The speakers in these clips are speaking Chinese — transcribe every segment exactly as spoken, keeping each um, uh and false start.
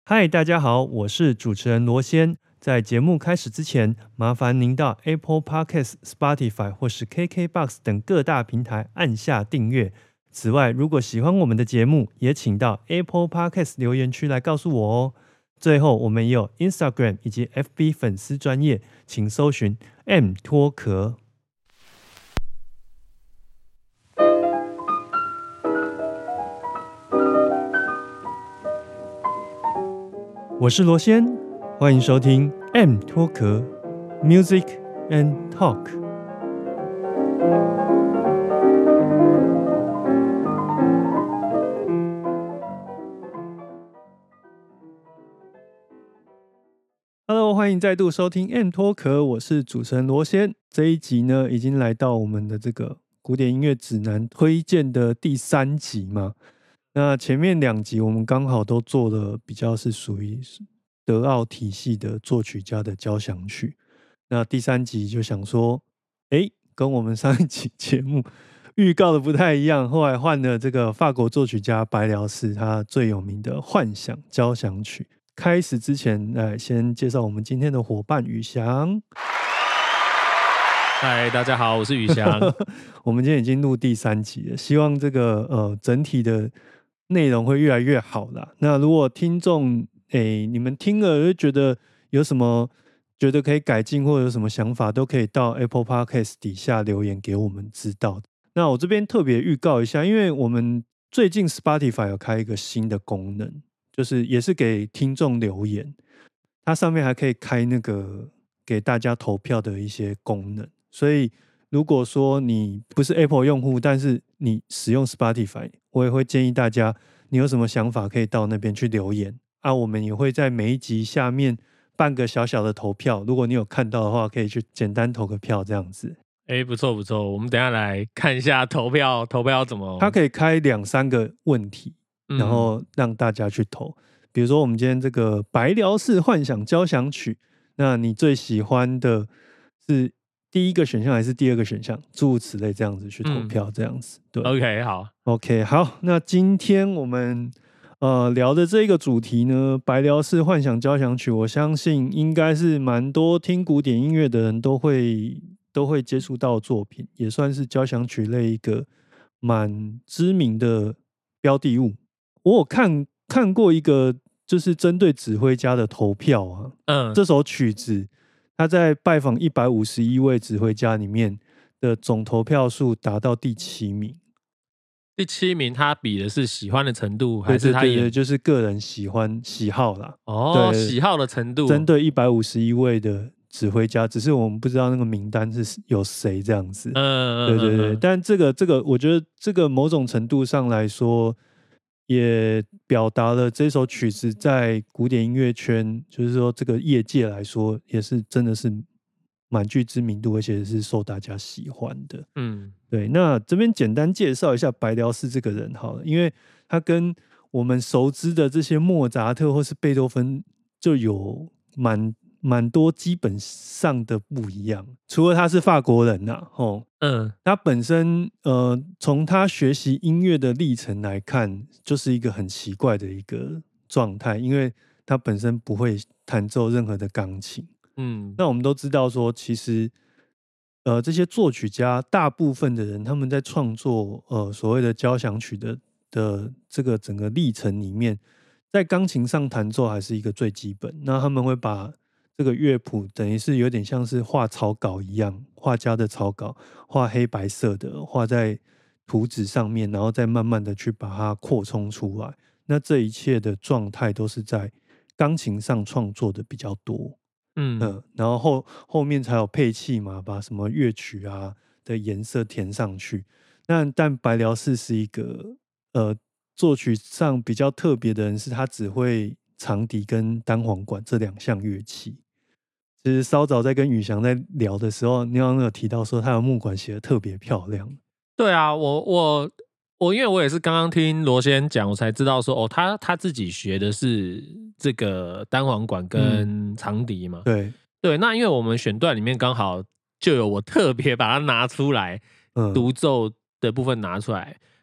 嗨，大家好，我是主持人罗先。在节目开始之前，麻烦您到 Apple Podcast、Spotify 或是 K K B O X 等各大平台按下订阅。此外，如果喜欢我们的节目，也请到 Apple Podcast 留言区来告诉我哦。最后，我们也有 Instagram 以及 F B 粉丝专页，请搜寻 M 脱壳。我是罗先，欢迎收听 M 脱壳 Music and Talk。Hello， 欢迎再度收听 M 脱壳，我是主持人罗先。这一集呢，已经来到我们的这个古典音乐指南推荐的第三集嘛。那前面两集我们刚好都做了比较是属于德奥体系的作曲家的交响曲。那第三集就想说，哎，跟我们上一集节目预告的不太一样，后来换了这个法国作曲家白辽士他最有名的幻想交响曲。开始之前，来先介绍我们今天的伙伴宇翔。 嗨，大家好，我是宇翔。 我们今天已经录第三集了，希望这个呃整体的内容会越来越好啦。那如果听众诶你们听了就觉得有什么觉得可以改进或者有什么想法，都可以到 Apple Podcast 底下留言给我们知道。那我这边特别预告一下，因为我们最近 Spotify 有开一个新的功能，就是也是给听众留言，它上面还可以开那个给大家投票的一些功能。所以如果说你不是 Apple 用户，但是你使用 Spotify， 我也会建议大家，你有什么想法可以到那边去留言啊。我们也会在每一集下面办个小小的投票，如果你有看到的话，可以去简单投个票这样子。 哎，不错不错，我们等一下来看一下投票，投票怎么？ 它可以开两三个问题，然后让大家去投。嗯、比如说我们今天这个白辽士幻想交响曲，那你最喜欢的是第一个选项还是第二个选项？诸如此类，这样子去投票，这样子。嗯、对 ，OK， 好 ，OK， 好。那今天我们呃聊的这个主题呢，白辽士幻想交响曲，我相信应该是蛮多听古典音乐的人都会都会接触到的作品，也算是交响曲类一个蛮知名的标的物。我有看看过一个，就是针对指挥家的投票啊，嗯，这首曲子。他在拜访一百五十一位指挥家里面的总投票数达到第七名。 第七名，他比的是喜欢的程度，还是他也对对对，就是个人喜欢喜好啦。 哦，喜好的程度， 针对一百五十一位的指挥家，只是我们不知道那个名单是有谁这样子。嗯，对对对。嗯、但这个这个，我觉得这个某种程度上来说，也表达了这首曲子在古典音乐圈，就是说这个业界来说，也是真的是蛮具知名度，而且是受大家喜欢的。嗯，对。那这边简单介绍一下白辽士这个人好了，因为他跟我们熟知的这些莫扎特或是贝多芬就有蛮蛮多基本上的不一样，除了他是法国人呐、啊，吼，嗯，他本身呃，从他学习音乐的历程来看，就是一个很奇怪的一个状态，因为他本身不会弹奏任何的钢琴，嗯，那我们都知道说，其实呃，这些作曲家大部分的人，他们在创作呃所谓的交响曲的的这个整个历程里面，在钢琴上弹奏还是一个最基本，那他们会把这个乐谱等于是有点像是画草稿一样，画家的草稿，画黑白色的，画在图纸上面，然后再慢慢的去把它扩充出来。那这一切的状态都是在钢琴上创作的比较多，嗯、呃，然后 后, 后面才有配器嘛，把什么乐曲啊的颜色填上去。那但白辽士是一个呃作曲上比较特别的人，是他只会长笛跟单簧管这两项乐器。其实稍早在跟宇翔在聊的时候，你好像有提到说他的木管写得特别漂亮。 对啊，我我我因为我也是刚刚听罗先讲，我才知道说哦，他他自己学的是这个单簧管跟长笛嘛。 嗯、对对，那因为我们选段里面刚好就有我特别把它拿出来，嗯、独奏的部分拿出来。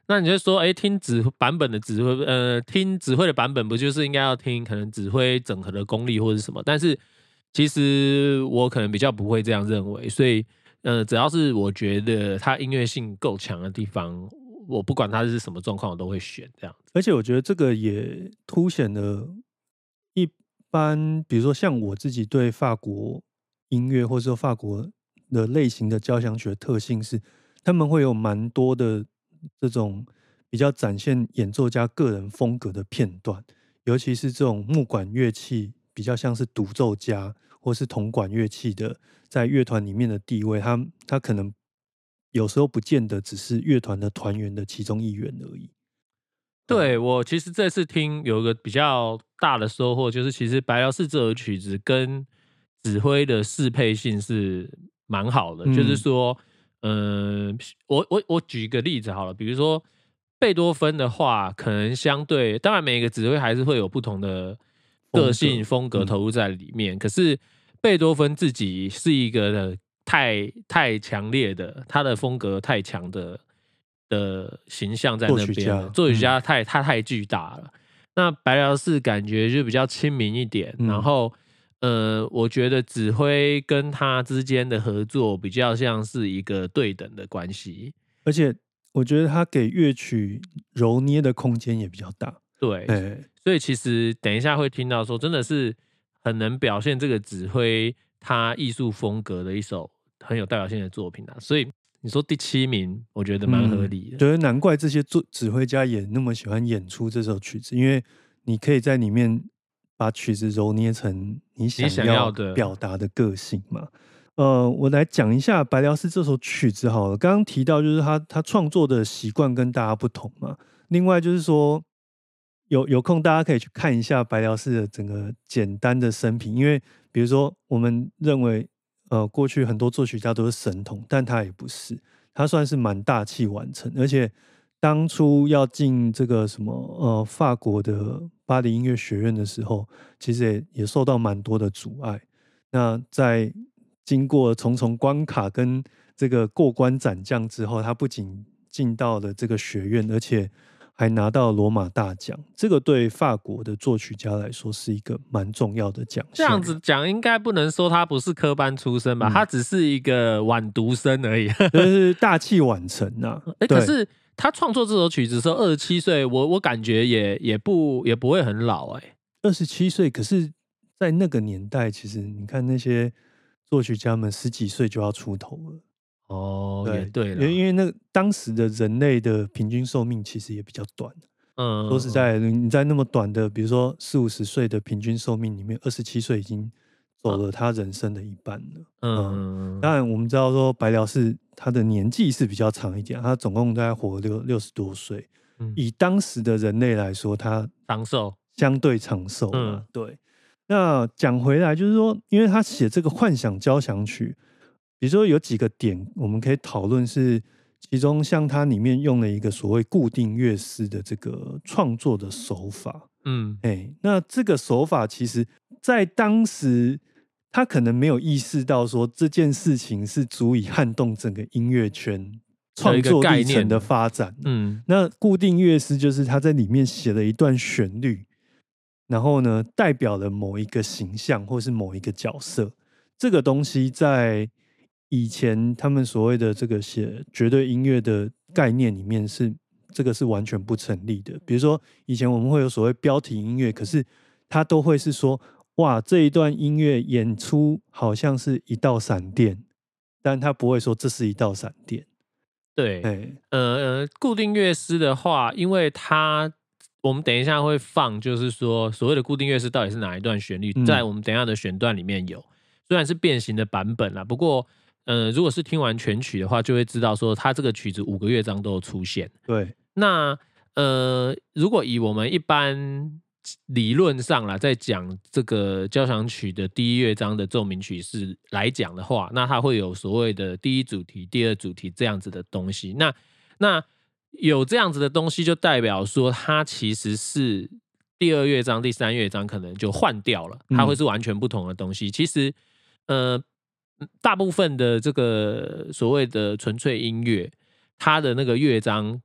那你就说，哎，听指版本的指挥，呃，听指挥的版本不就是应该要听可能指挥整合的功力或者什么？但是其实我可能比较不会这样认为，所以呃，只要是我觉得它音乐性够强的地方，我不管它是什么状况，我都会选这样子。 而且我觉得这个也凸显了一般，比如说像我自己对法国音乐或者说法国的类型的交响曲的特性是，他们会有蛮多的这种比较展现演奏家个人风格的片段，尤其是这种木管乐器比较像是独奏家或是铜管乐器的在乐团里面的地位，他他可能有时候不见得只是乐团的团员的其中一员而已。 对，我其实这次听有一个比较大的收获，就是其实白辽士这首曲子跟指挥的适配性是蛮好的，嗯、就是说，嗯、呃，我我我举一个例子好了，比如说贝多芬的话，可能相对，当然每个指挥还是会有不同的个性风格投入在里面，嗯、可是贝多芬自己是一个太太强烈的，他的风格太强的。的形象在那边，作曲家太、嗯、他太巨大了。那白辽士感觉就比较亲民一点，嗯、然后呃，我觉得指挥跟他之间的合作比较像是一个对等的关系， 而且我觉得他给乐曲揉捏的空间也比较大。 对，欸、所以其实等一下会听到说，真的是很能表现这个指挥他艺术风格的一首很有代表性的作品啊，所以。你说第七名，我觉得蛮合理的。 觉得、嗯、难怪这些作指挥家也那么喜欢演出这首曲子，因为你可以在里面把曲子揉捏成你想要表达的个性嘛。呃，我来讲一下白辽士这首曲子好了。刚刚提到就是他他创作的习惯跟大家不同嘛。另外就是说，有有空大家可以去看一下白辽士的整个简单的生平，因为比如说我们认为。呃，过去很多作曲家都是神童，但他也不是，他算是蛮大器晚成，而且当初要进这个什么呃法国的巴黎音乐学院的时候，其实也也受到蛮多的阻碍。那在经过重重关卡跟这个过关斩将之后，他不仅进到了这个学院，而且还拿到罗马大奖，这个对法国的作曲家来说是一个蛮重要的奖项。 这样子讲，应该不能说他不是科班出身吧？嗯、他只是一个晚读生而已， 就是大器晚成啊。 欸、可是他创作这首曲子的时候，二十七岁，我我感觉也也不也不会很老哎、欸。 二十七岁，可是，在那个年代，其实你看那些作曲家们十几岁就要出头了。 哦，对也对了， 因为因为那当时的人类的平均寿命其实也比较短。嗯，说实在的，你在那么短的，比如说四五十岁的平均寿命里面，二十七岁已经走了他人生的一半了。嗯，嗯当然我们知道说白辽士他的年纪是比较长一点，他总共大概活六六十多岁。嗯，以当时的人类来说，他长寿， 相对长寿。嗯，对。那讲回来就是说，因为他写这个幻想交响曲。比如说有几个点我们可以讨论，是其中像它里面用了一个所谓固定乐师的这个创作的手法。嗯，欸、那这个手法其实在当时他可能没有意识到说这件事情是足以撼动整个音乐圈创作历程的发展。嗯，那固定乐师就是他在里面写了一段旋律，然后呢代表了某一个形象或是某一个角色。这个东西在以前他们所谓的这个写绝对音乐的概念里面是这个是完全不成立的。比如说以前我们会有所谓标题音乐，可是它都会是说哇这一段音乐演出好像是一道闪电，但它不会说这是一道闪电。 对，欸、呃固定乐师的话，因为它我们等一下会放，就是说所谓的固定乐师到底是哪一段旋律，嗯、在我们等一下的选段里面有，虽然是变形的版本啦，不过。呃，如果是听完全曲的话，就会知道说，它这个曲子五个乐章都有出现。 对， 那呃，如果以我们一般理论上啦，在讲这个交响曲的第一乐章的奏鸣曲式来讲的话，那它会有所谓的第一主题、第二主题这样子的东西。那那有这样子的东西，就代表说，它其实是第二乐章、第三乐章可能就换掉了，它会是完全不同的东西。嗯、其实，呃。大部分的这个所谓的纯粹音乐，它的那个乐章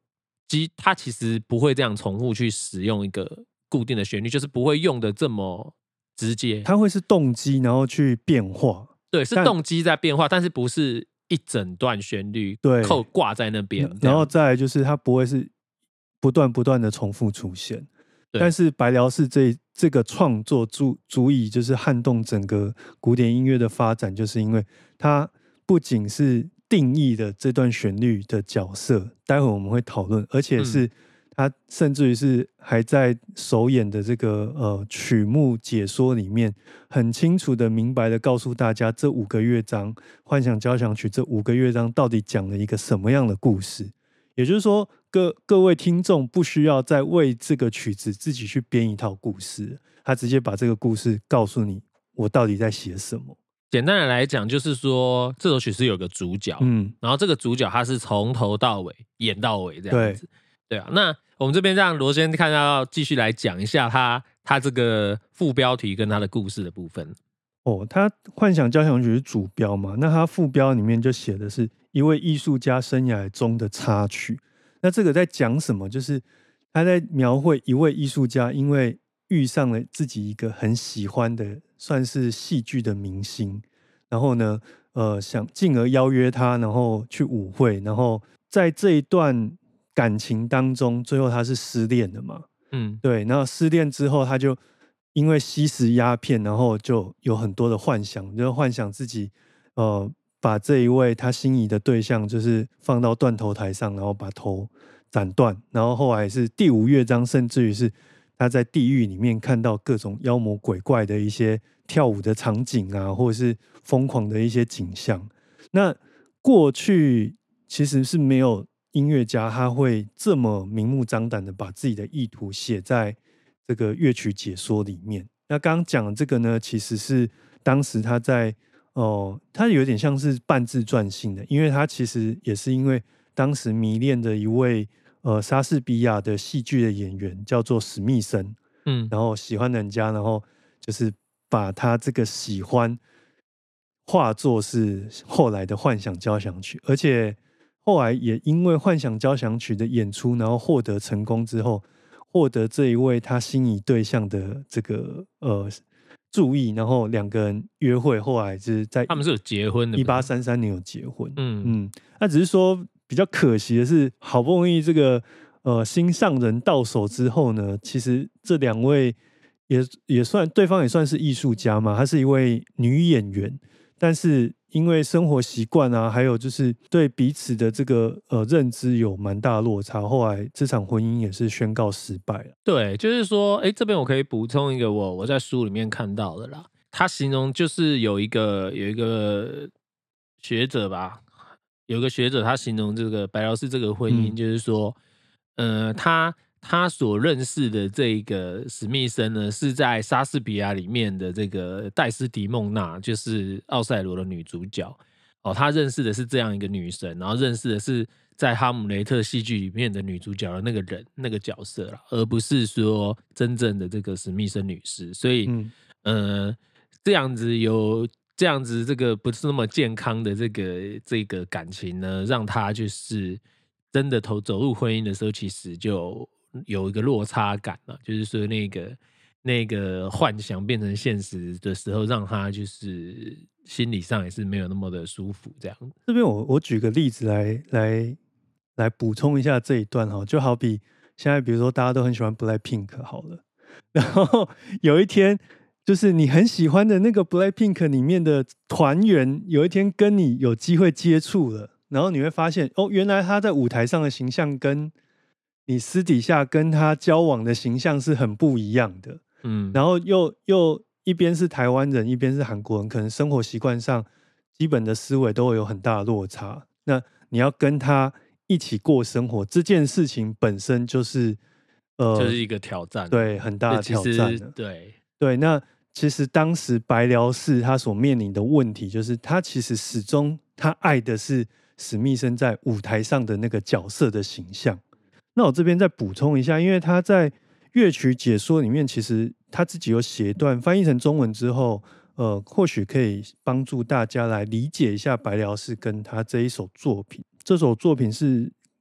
其它其实不会这样重复去使用一个固定的旋律，就是不会用的这么直接。 它会是动机，然后去变化。 对，是动机在变化，但是不是一整段旋律扣挂在那边。 然后再来就是它不会是不断不断的重复出现。但是白辽士这这个创作足足以就是撼动整个古典音乐的发展，就是因为它不仅是定义的这段旋律的角色，待会我们会讨论，而且是它甚至于是还在首演的这个呃曲目解说里面，很清楚的、明白的告诉大家这五个乐章《幻想交响曲》这五个乐章到底讲了一个什么样的故事。也就是说，各各位听众不需要再为这个曲子自己去编一套故事，他直接把这个故事告诉你，我到底在写什么。 简单的来讲，就是说这首曲是有个主角，嗯，然后这个主角他是从头到尾演到尾这样子，对, 对啊。那我们这边让罗先看到继续来讲一下他他这个副标题跟他的故事的部分。 哦，他幻想交响曲是主标嘛，那他副标里面就写的是一位艺术家生涯中的插曲。那这个在讲什么？就是他在描绘一位艺术家因为遇上了自己一个很喜欢的算是戏剧的明星，然后呢呃，想进而邀约他，然后去舞会，然后在这一段感情当中，最后他是失恋的嘛，嗯，对，然后失恋之后他就因为吸食鸦片，然后就有很多的幻想，就幻想自己呃把这一位他心仪的对象就是放到断头台上，然后把头斩断，然后后来是第五乐章，甚至于是他在地狱里面看到各种妖魔鬼怪的一些跳舞的场景啊，或者是疯狂的一些景象。那过去其实是没有音乐家他会这么明目张胆的把自己的意图写在这个乐曲解说里面。那刚刚讲的这个呢，其实是当时他在哦、呃，他有点像是半自传性的，因为他其实也是因为当时迷恋的一位呃莎士比亚的戏剧的演员叫做史密森，嗯，然后喜欢人家，然后就是把他这个喜欢化作是后来的幻想交响曲，而且后来也因为幻想交响曲的演出，然后获得成功之后，获得这一位他心仪对象的这个呃注意，然后两个人约会，后来是在他们是有结婚的， 一八三三年有结婚，嗯嗯，那只是说比较可惜的是，好不容易这个呃心上人到手之后呢，其实这两位也也算对方也算是艺术家嘛，她是一位女演员，但是因为生活习惯啊，还有就是对彼此的这个呃认知有蛮大的落差，后来这场婚姻也是宣告失败了。 对，就是说，哎，这边我可以补充一个我我在书里面看到的啦，他形容就是有一个有一个学者吧，有一个学者他形容这个白辽士这个婚姻，嗯、就是说，呃，他他所认识的这个史密森呢，是在莎士比亚里面的这个戴斯迪梦娜，就是奥赛罗的女主角。哦，他认识的是这样一个女神，然后认识的是在哈姆雷特戏剧里面的女主角的那个人那个角色啦，而不是说真正的这个史密森女士。所以，嗯，呃，这样子有这样子这个不是那么健康的这个这个感情呢，让他就是真的投走入婚姻的时候，其实就有一个落差感了，就是说那个那个幻想变成现实的时候，让他就是心理上也是没有那么的舒服。这样， 这边我我举个例子来来来补充一下这一段哈，就好比现在比如说大家都很喜欢 Blackpink 好了，然后有一天就是你很喜欢的那个 Blackpink 里面的团员，有一天跟你有机会接触了，然后你会发现哦，原来他在舞台上的形象跟你私底下跟他交往的形象是很不一样的，嗯，然后又又一边是台湾人，一边是韩国人，可能生活习惯上基本的思维都会有很大的落差。那你要跟他一起过生活，这件事情本身就是呃，就是一个挑战， 对，很大的挑战。 对对，那其实当时白辽士他所面临的问题，就是他其实始终他爱的是史密森在舞台上的那个角色的形象。那我这边再补充一下，因为他在乐曲解说里面，其实他自己有写一段，翻译成中文之后，呃，或许可以帮助大家来理解一下白辽士跟他这一首作品。这首作品是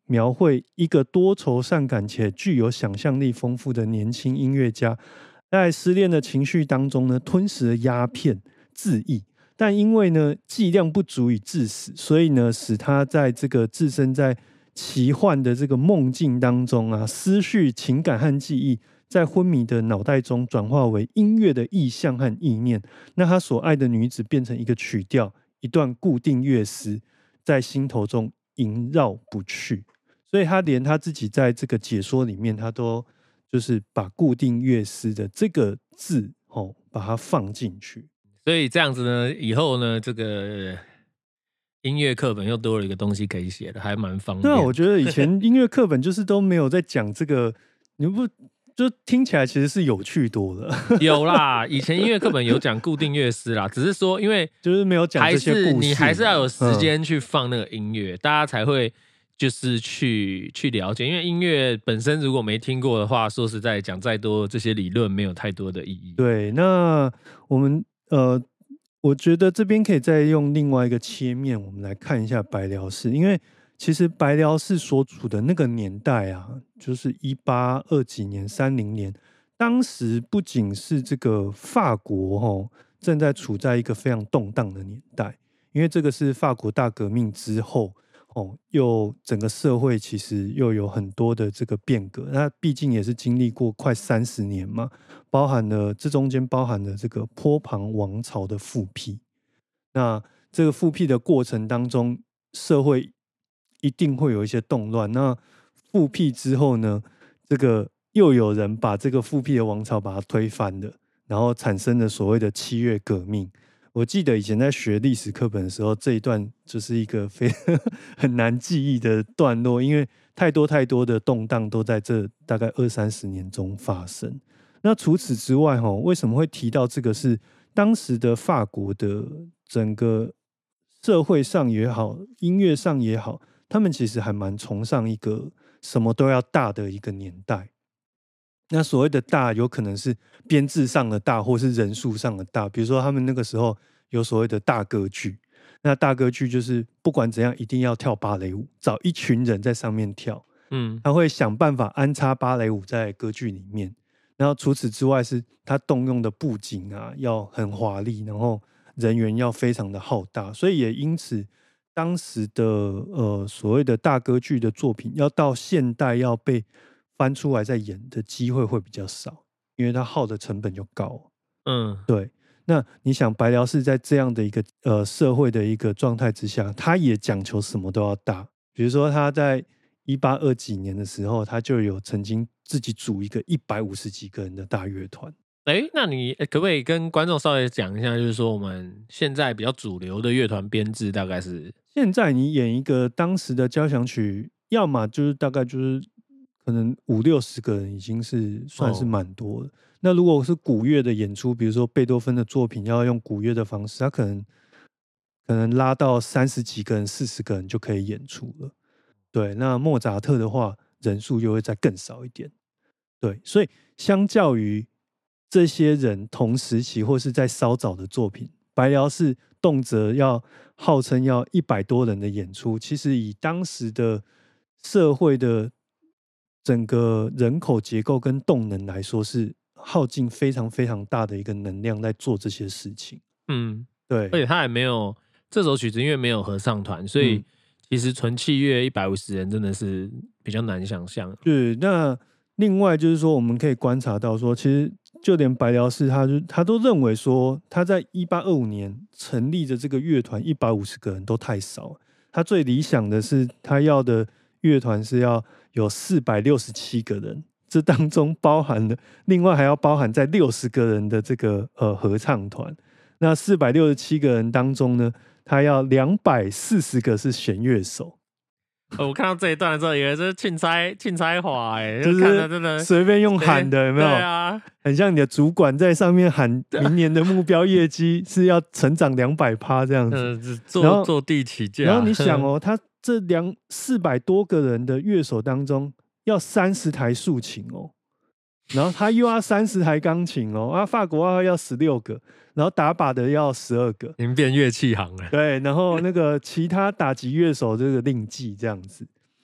描绘一个多愁善感且具有想象力丰富的年轻音乐家，在失恋的情绪当中呢，吞食了鸦片自缢，但因为呢剂量不足以致死，所以呢使他在这个置身在奇幻的这个梦境当中啊，思绪、情感和记忆在昏迷的脑袋中转化为音乐的意象和意念。那他所爱的女子变成一个曲调，一段固定乐思，在心头中萦绕不去。所以他连他自己在这个解说里面，他都就是把固定乐思的这个字哦，把它放进去。 所以这样子呢，以后呢，这个音乐课本又多了一个东西可以写的，还蛮方便。 对啊，我觉得以前音乐课本就是都没有在讲这个，你不就听起来其实是有趣多了。 有啦，以前音乐课本有讲固定乐思啦，只是说因为就是没有讲这些故事， 还是你还是要有时间去放那个音乐，嗯、大家才会就是去去了解。因为音乐本身如果没听过的话，说实在讲再多这些理论没有太多的意义。 对，那我们呃。我觉得这边可以再用另外一个切面，我们来看一下白辽士，因为其实白辽士所处的那个年代啊，就是一八二几年、三零年，当时不仅是这个法国哦，正在处在一个非常动荡的年代，因为这个是法国大革命之后哦，又整个社会其实又有很多的这个变革，那毕竟也是经历过快三十年嘛。包含了这中间包含了这个波旁王朝的复辟，那这个复辟的过程当中，社会一定会有一些动乱。那复辟之后呢，这个又有人把这个复辟的王朝把它推翻了，然后产生了所谓的七月革命。我记得以前在学历史课本的时候，这一段就是一个非很难记忆的段落，因为太多太多的动荡都在这大概二三十年中发生。那除此之外，为什么会提到这个？是当时的法国的整个社会上也好，音乐上也好，他们其实还蛮崇尚一个什么都要大的一个年代。那所谓的大，有可能是编制上的大，或是人数上的大。比如说，他们那个时候有所谓的大歌剧，那大歌剧就是不管怎样，一定要跳芭蕾舞，找一群人在上面跳。嗯，他会想办法安插芭蕾舞在歌剧里面。然后除此之外，是他动用的布景啊，要很华丽，然后人员要非常的浩大，所以也因此，当时的呃所谓的大歌剧的作品，要到现代要被翻出来再演的机会会比较少，因为它耗的成本就高。嗯，对。那你想，白辽士在这样的一个呃社会的一个状态之下，他也讲求什么都要大，比如说他在一八二几年的时候，他就有曾经自己组一个一百五十几个人的大乐团。 哎，那你可不可以跟观众稍微讲一下，就是说我们现在比较主流的乐团编制大概是？ 现在你演一个当时的交响曲，要么就是大概就是可能五六十个人，已经是算是蛮多的。哦、那如果是古乐的演出，比如说贝多芬的作品要用古乐的方式，他可能可能拉到三十几个人、四十个人就可以演出了。对，那莫扎特的话，人数又会再更少一点。对，所以相较于这些人同时期或是在稍早的作品，白辽士动辄要号称要一百多人的演出，其实以当时的社会的整个人口结构跟动能来说，是耗尽非常非常大的一个能量在做这些事情。嗯，对， 而且他也没有这首曲子，因为没有合唱团，所以、嗯。其实纯器乐一百五十人真的是比较难想象。 对，那另外就是说，我们可以观察到说，其实就连白辽士他就他都认为说，他在一八二五年成立的这个乐团一百五十个人都太少。他最理想的是他要的乐团是要有四百六十七个人，这当中包含了另外还要包含在六十个人的这个呃合唱团。那四百六十七个人当中呢，他要两百四十个是弦乐手。 我看到这一段的时候，以为这是钦差钦差话，哎， 就是真的随便用喊的，有没有？ 对啊， 很像你的主管在上面喊明年的目标业绩是要成长两百趴这样子， 嗯、坐坐地起价。 然后你想哦，他这两四百多个人的乐手当中，要三十台竖琴哦。然后他又要三十台钢琴哦，啊，法国要要十六个，然后打靶的要十二个， 您变乐器行了。 对，然后那个其他打击乐手这个另计这样子，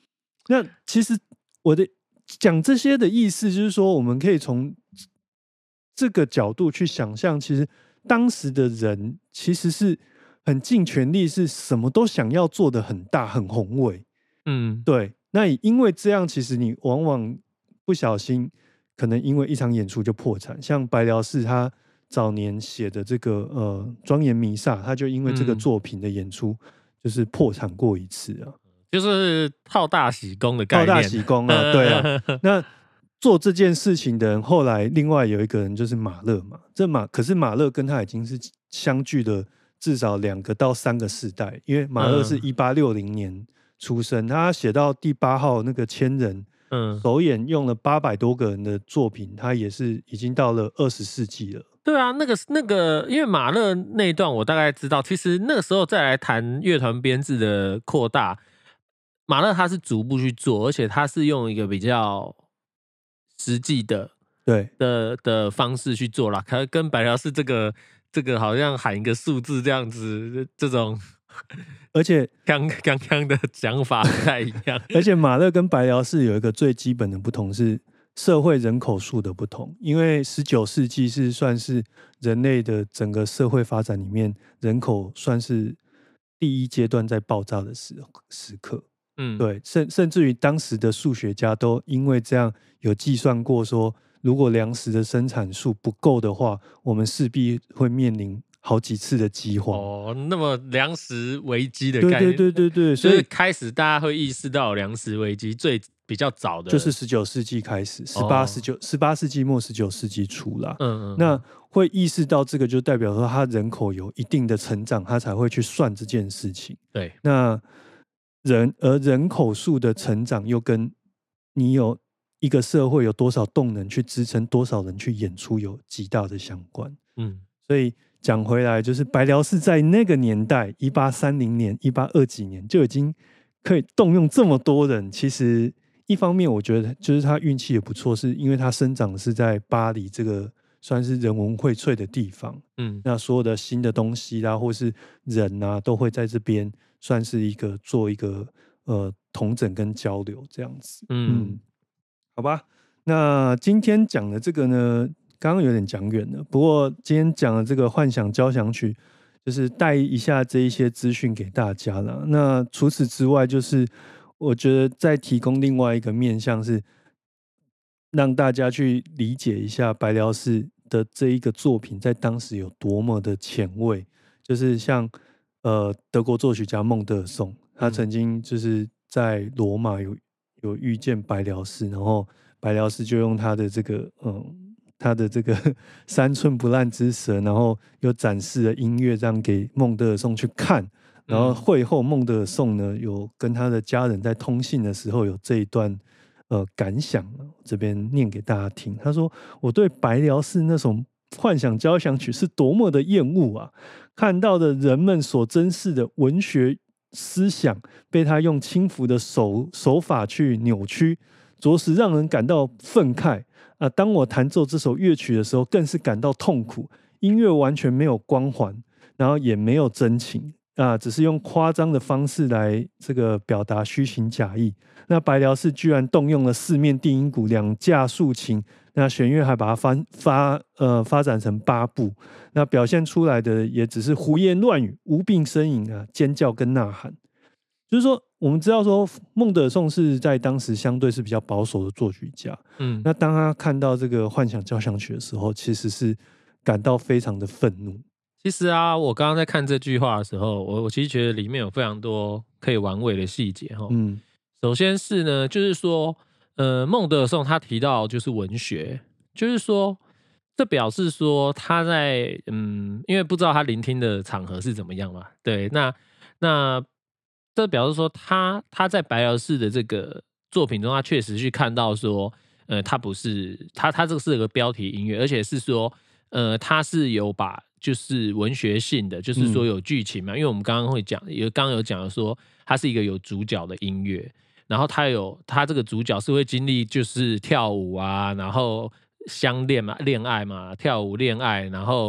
那其实我的讲这些的意思就是说，我们可以从这个角度去想象，其实当时的人其实是很尽全力，是什么都想要做的很大很宏伟。嗯，对。那因为这样，其实你往往不小心可能因为一场演出就破产。像白辽士他早年写的这个呃《庄严弥撒》，他就因为这个作品的演出就是破产过一次啊。 就是好大喜功的概念， 好大喜功啊，对啊。那做这件事情的人，后来另外有一个人就是马勒嘛。这马可是马勒跟他已经是相距了至少两个到三个世代，因为马勒是一八六零年出生，他写到第八号那个千人，嗯，首演用了八百多个人的作品，他也是已经到了二十世纪了。 对啊，那个那个，因为马勒那一段我大概知道，其实那个时候再来谈乐团编制的扩大。马勒他是逐步去做，而且他是用一个比较实际的对的的方式去做啦。可能跟白辽士这个这个好像喊一个数字这样子，这种而且刚刚刚的讲法不太一样。 而且马勒跟白辽士有一个最基本的不同是社会人口数的不同，因为十九世纪是算是人类的整个社会发展里面人口算是第一阶段在爆炸的时时刻。嗯，对，甚甚至于当时的数学家都因为这样有计算过说，如果粮食的生产数不够的话，我们势必会面临好几次的饥荒。 哦，那么粮食危机的概念， 对对对对对， 所以开始大家会意识到粮食危机最比较早的， 就是十九世纪开始，十八、十九、十八世纪末、十九世纪初啦。嗯嗯，那会意识到这个，就代表说他人口有一定的成长，他才会去算这件事情。 对， 那。人而人口数的成长又跟你有一个社会有多少动能去支撑多少人去演出有极大的相关。嗯，所以讲回来，就是白辽士在那个年代一八三零年一八二几年就已经可以动用这么多人。其实一方面我觉得就是他运气也不错，是因为他生长是在巴黎这个算是人文荟萃的地方。嗯，那所有的新的东西啦或是人啊都会在这边算是一个做一个呃统整跟交流这样子。嗯, 嗯，好吧。那今天讲的这个呢，刚刚有点讲远了，不过今天讲的这个幻想交响曲就是带一下这一些资讯给大家啦。那除此之外，就是我觉得再提供另外一个面向，是让大家去理解一下白辽士的这一个作品在当时有多么的前卫。就是像呃德国作曲家孟德尔颂，他曾经就是在罗马有有遇见白辽士，然后白辽士就用他的这个嗯他的这个三寸不烂之舌，然后又展示了音乐这样给孟德尔颂去看。然后会后孟德尔颂呢有跟他的家人在通信的时候有这一段呃感想，这边念给大家听。他说：我对白辽士那种幻想交响曲是多么的厌恶啊！看到的人们所珍视的文学思想被他用轻浮的手手法去扭曲，着实让人感到愤慨啊！当我弹奏这首乐曲的时候，更是感到痛苦。音乐完全没有光环，然后也没有真情啊，只是用夸张的方式来这个表达虚情假意。那白辽士居然动用了四面定音鼓、两架竖琴，那弦乐还把它发发呃发展成八部，那表现出来的也只是胡言乱语、无病呻吟啊、尖叫跟呐喊。就是说，我们知道说孟德尔颂是在当时相对是比较保守的作曲家，嗯，那当他看到这个幻想交响曲的时候，其实是感到非常的愤怒。 其实啊，我刚刚在看这句话的时候，我我其实觉得里面有非常多可以玩味的细节哈。嗯，首先是呢，就是说，呃，孟德尔颂他提到就是文学，就是说，这表示说他在嗯，因为不知道他聆听的场合是怎么样嘛，对，那那这表示说他他在白辽士的这个作品中，他确实去看到说，呃，他不是他他这个是个标题音乐，而且是说，呃，他是有把就是文学性的，就是说有剧情嘛，嗯、因为我们刚刚会讲，有刚刚有讲说，它是一个有主角的音乐，然后他有他这个主角是会经历就是跳舞啊，然后相恋嘛，恋爱嘛，跳舞恋爱，然后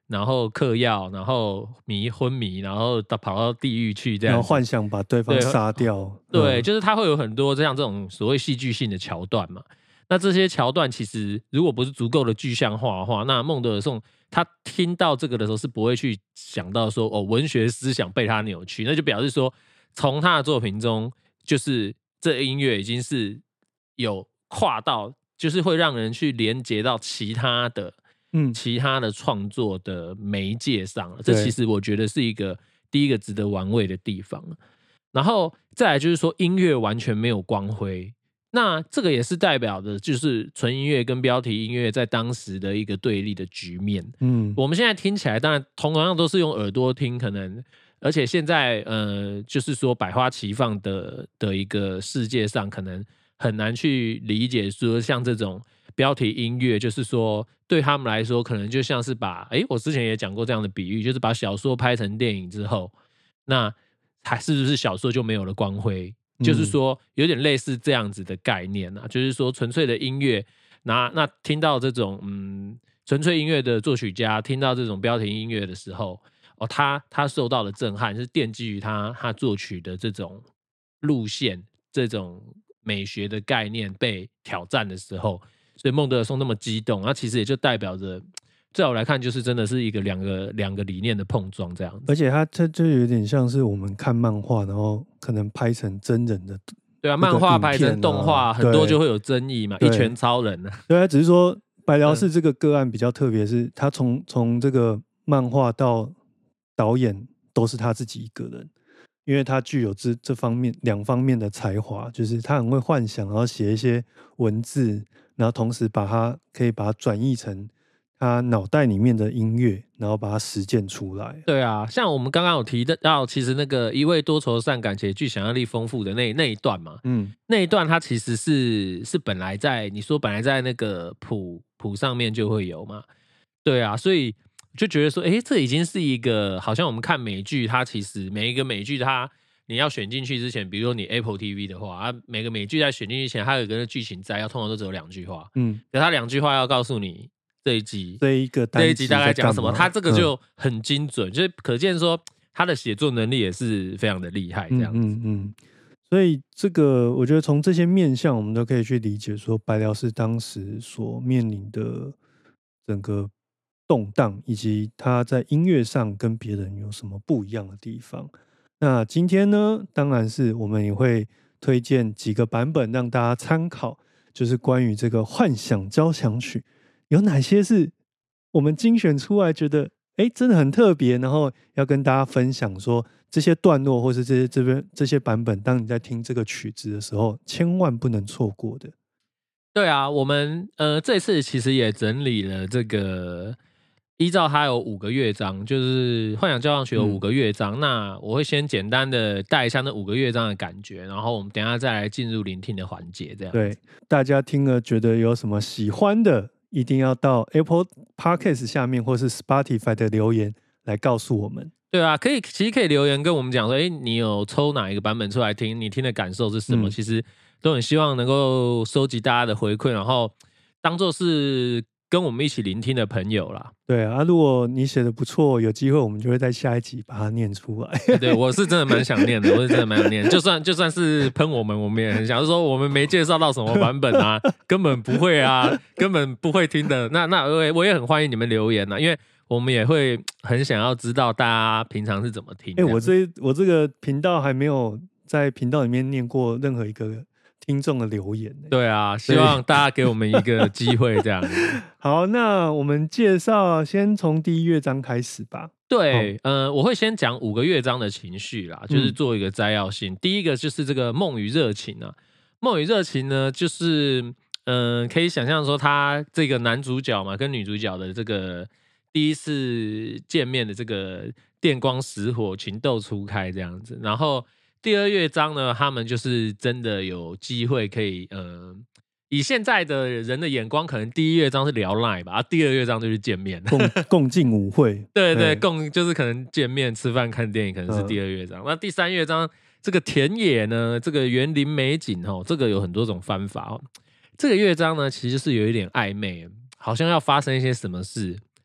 然后嗑药，然后迷昏迷，然后到跑到地狱去这样， 然后幻想把对方杀掉。 对， 嗯、 就是他会有很多像这种所谓戏剧性的桥段嘛。那这些桥段其实如果不是足够的具象化的话，那孟德尔颂他听到这个的时候是不会去想到说哦，文学思想被他扭曲，那就表示说从他的作品中，就是这音乐已经是有跨到，就是会让人去连接到其他的。嗯，其他的创作的媒介上了，这其实我觉得是一个第一个值得玩味的地方。然后再来就是说，音乐完全没有光辉，那这个也是代表的就是纯音乐跟标题音乐在当时的一个对立的局面。嗯，我们现在听起来，当然同样都是用耳朵听，可能而且现在呃，就是说百花齐放的的一个世界上，可能很难去理解说像这种标题音乐，就是说。对他们来说，可能就像是把，哎，我之前也讲过这样的比喻，就是把小说拍成电影之后，那还是不是小说就没有了光辉？嗯、就是说，有点类似这样子的概念啊，就是说，纯粹的音乐，那那听到这种嗯纯粹音乐的作曲家，听到这种标题音乐的时候，哦，他他受到的震撼是奠基于他他作曲的这种路线、这种美学的概念被挑战的时候。所以孟德尔颂那么激动，那其实也就代表着，在我来看，就是真的是一个两个两个理念的碰撞这样子。 而且它它就有点像是我们看漫画，然后可能拍成真人的。 对啊，漫画拍成动画，很多就会有争议嘛。一拳超人啊。 对啊，只是说白辽士这个个案比较特别，是他从从这个漫画到导演都是他自己一个人。因为他具有这这方面两方面的才华，就是他很会幻想，然后写一些文字，然后同时把它可以把它转译成他脑袋里面的音乐，然后把它实践出来。 对啊，像我们刚刚有提到，其实那个一位多愁善感且具想象力丰富的那那一段嘛，嗯，那一段它其实是是本来在你说本来在那个谱谱上面就会有嘛，对啊，所以。就觉得说，哎，这已经是一个好像我们看美剧，它其实每一个美剧它你要选进去之前，比如说你 Apple T V 的话，啊，每个美剧在选进去前，它有个剧情摘要，通常都只有两句话，嗯，可它两句话要告诉你这一集这一个这一集大概讲什么，它这个就很精准，嗯、就是可见说他的写作能力也是非常的厉害，这样子。嗯嗯嗯所以这个我觉得从这些面向，我们都可以去理解说，白辽士当时所面临的整个。动荡以及他在音乐上跟别人有什么不一样的地方。那今天呢，当然是我们也会推荐几个版本让大家参考，就是关于这个幻想交响曲有哪些是我们精选出来觉得哎真的很特别，然后要跟大家分享说这些段落或是这些这边这些版本，当你在听这个曲子的时候，千万不能错过的。 对啊，我们呃这次其实也整理了这个。依照它有五个乐章，就是幻想交响曲有五个乐章、嗯、那我会先简单的带一下那五个乐章的感觉，然后我们等一下再来进入聆听的环节这样。 对，大家听了觉得有什么喜欢的，一定要到 Apple Podcast 下面或是 Spotify 的留言来告诉我们。 对啊，可以，其实可以留言跟我们讲说，哎，你有抽哪一个版本出来听，你听的感受是什么、嗯、其实都很希望能够收集大家的回馈，然后当作是跟我们一起聆听的朋友啦。 对啊，如果你写的不错，有机会我们就会在下一集把它念出来。 对，我是真的蛮想念的，我是真的蛮想念的。就算就算是喷我们，我们也很想，就是说我们没介绍到什么版本啊，根本不会啊，根本不会听的。那那我也我也很欢迎你们留言啊，因为我们也会很想要知道大家平常是怎么听。 哎、欸，我这我这个频道还没有在频道里面念过任何一个听众的留言。 对啊，希望大家给我们一个机会这样。 好，那我们介绍先从第一乐章开始吧。 对，哦、呃，我会先讲五个乐章的情绪啦，就是做一个摘要性。嗯、第一个就是这个梦与热情啊，梦与热情呢，就是嗯、呃，可以想象说他这个男主角嘛，跟女主角的这个第一次见面的这个电光石火、情窦初开这样子，然后。第二乐章呢，他们就是真的有机会可以，呃，以现在的人的眼光，可能第一乐章是聊 line 吧，啊、第二乐章就是见面， 共共进舞会， 对 对, 对，共就是可能见面、吃饭、看电影，可能是第二乐章。嗯、那第三乐章这个田野呢，这个园林美景哦，这个有很多种翻法哦。这个乐章呢，其实是有一点暧昧，好像要发生一些什么事。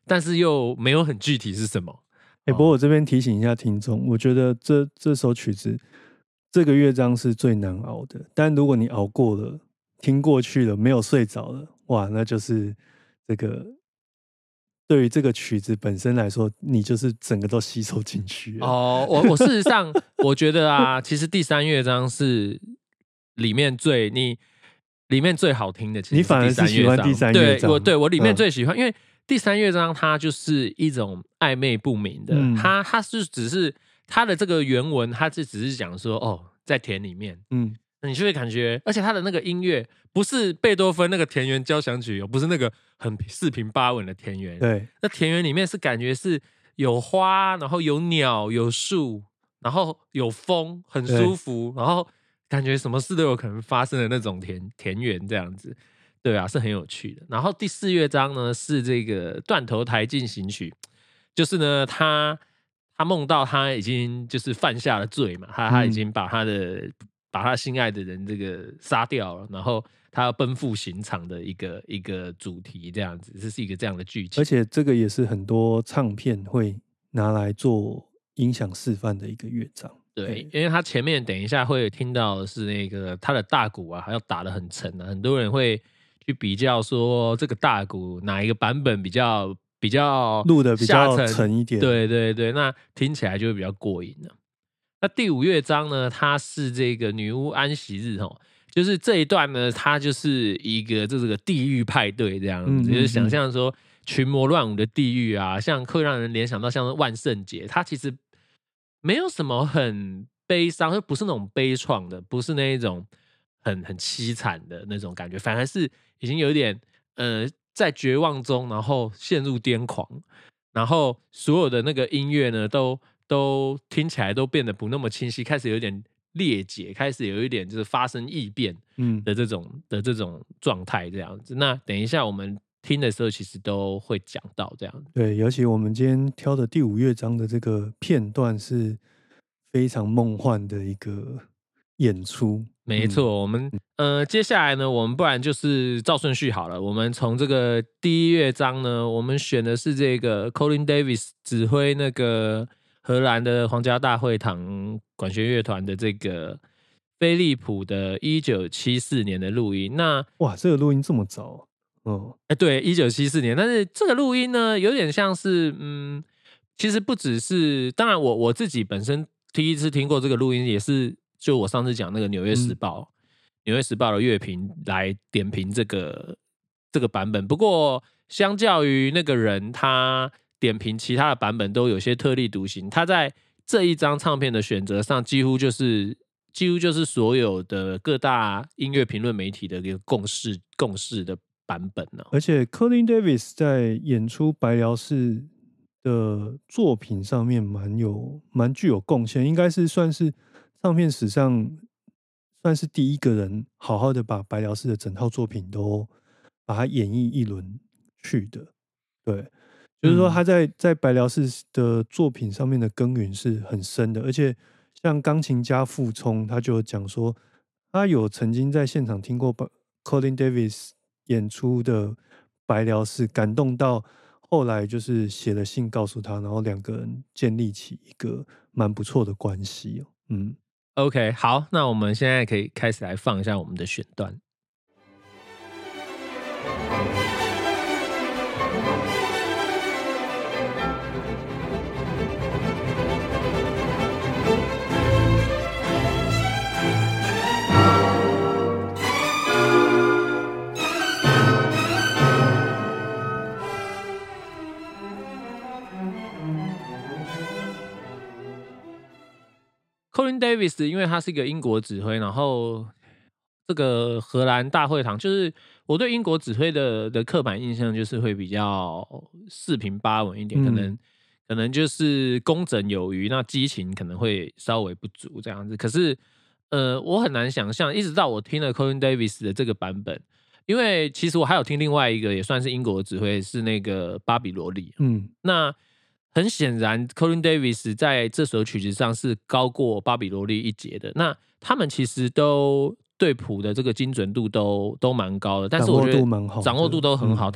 但是又没有很具体是什么。 哎、欸，不过我这边提醒一下听众，我觉得这这首曲子这个乐章是最难熬的，但如果你熬过了，听过去了，没有睡着了，哇，那就是这个。对于这个曲子本身来说，你就是整个都吸收进去了。 哦，我我事实上我觉得啊，其实第三乐章是里面最你里面最好听的。其实你反而是喜欢第三乐章， 对我对我里面最喜欢，嗯、因为第三乐章它就是一种暧昧不明的，嗯、它它是只是它的这个原文，它是只是讲说哦，在田里面，嗯。你就会感觉，而且他的那个音乐不是贝多芬那个田园交响曲，不是那个很四平八稳的田园。 对， 那田园里面是感觉是有花，然后有鸟，有树，然后有风，很舒服，然后感觉什么事都有可能发生的那种田田园这样子。对啊，是很有趣的。然后第四乐章呢是这个断头台进行曲，就是呢他他梦到他已经就是犯下了罪嘛，他他已经把他的。嗯把他心爱的人这个杀掉了，然后他要奔赴刑场的一个一个主题，这样子，这是一个这样的剧情。 而且这个也是很多唱片会拿来做音响示范的一个乐章。 对，因为他前面等一下会听到的是那个他的大鼓啊，还要打得很沉啊，很多人会去比较说这个大鼓哪一个版本比较比较录的比较沉一点。 对对对，那听起来就会比较过瘾了。那第五乐章呢，它是这个女巫安息日哦，就是这一段呢，它就是一个这个地狱派对这样子，嗯嗯嗯就是想象说群魔乱舞的地狱啊，像会让人联想到像万圣节，它其实没有什么很悲伤，就不是那种悲怆的，不是那一种很很凄惨的那种感觉，反而是已经有点呃在绝望中，然后陷入癫狂，然后所有的那个音乐呢都。都听起来都变得不那么清晰，开始有点裂解，开始有一点就是发生异变的这种、嗯、的这种状态这样子。那等一下我们听的时候，其实都会讲到这样子。 对，尤其我们今天挑的第五乐章的这个片段是非常梦幻的一个演出。 没错，嗯、我们呃接下来呢，我们不然就是照顺序好了。我们从这个第一乐章呢，我们选的是这个 Colin Davis 指挥那个。荷兰的皇家大会堂管弦乐团的这个飞利浦的一九七四年的录音，那哇，这个录音这么早， 嗯，哎、欸，对，一九七四年，但是这个录音呢，有点像是，嗯，其实不只是，当然我我自己本身第一次听过这个录音，也是就我上次讲那个《纽约时报》嗯，《纽约时报》的乐评来点评这个这个版本，不过相较于那个人他。点评其他的版本都有些特立独行，他在这一张唱片的选择上，几乎就是几乎就是所有的各大音乐评论媒体的一个共识共识的版本呢、哦。 而且 Colin Davis 在演出白辽士的作品上面蛮有蛮具有贡献，应该是算是唱片史上算是第一个人好好的把白辽士的整套作品都把它演绎一轮去的，对。就是说他在在白辽士的作品上面的耕耘是很深的，而且像钢琴家傅聪他就讲说，他有曾经在现场听过 Colin Davis 演出的白辽士，感动到后来就是写了信告诉他，然后两个人建立起一个蛮不错的关系、哦、嗯 OK 好，那我们现在可以开始来放一下我们的选段。Colin Davis 因为他是一个英国指挥，然后这个荷兰大会堂，就是我对英国指挥的的刻板印象就是会比较四平八稳一点，嗯、可能可能就是工整有余，那激情可能会稍微不足这样子。可是呃，我很难想象，一直到我听了 Colin Davis 的这个版本，因为其实我还有听另外一个也算是英国的指挥，是那个巴比罗利，嗯，那。很显然 Colin Davis 在这首曲子上是高过巴比罗利一截的，那他们其实都对谱的这个精准度都都蛮高的，但是我觉得掌握度都很好，嗯、但是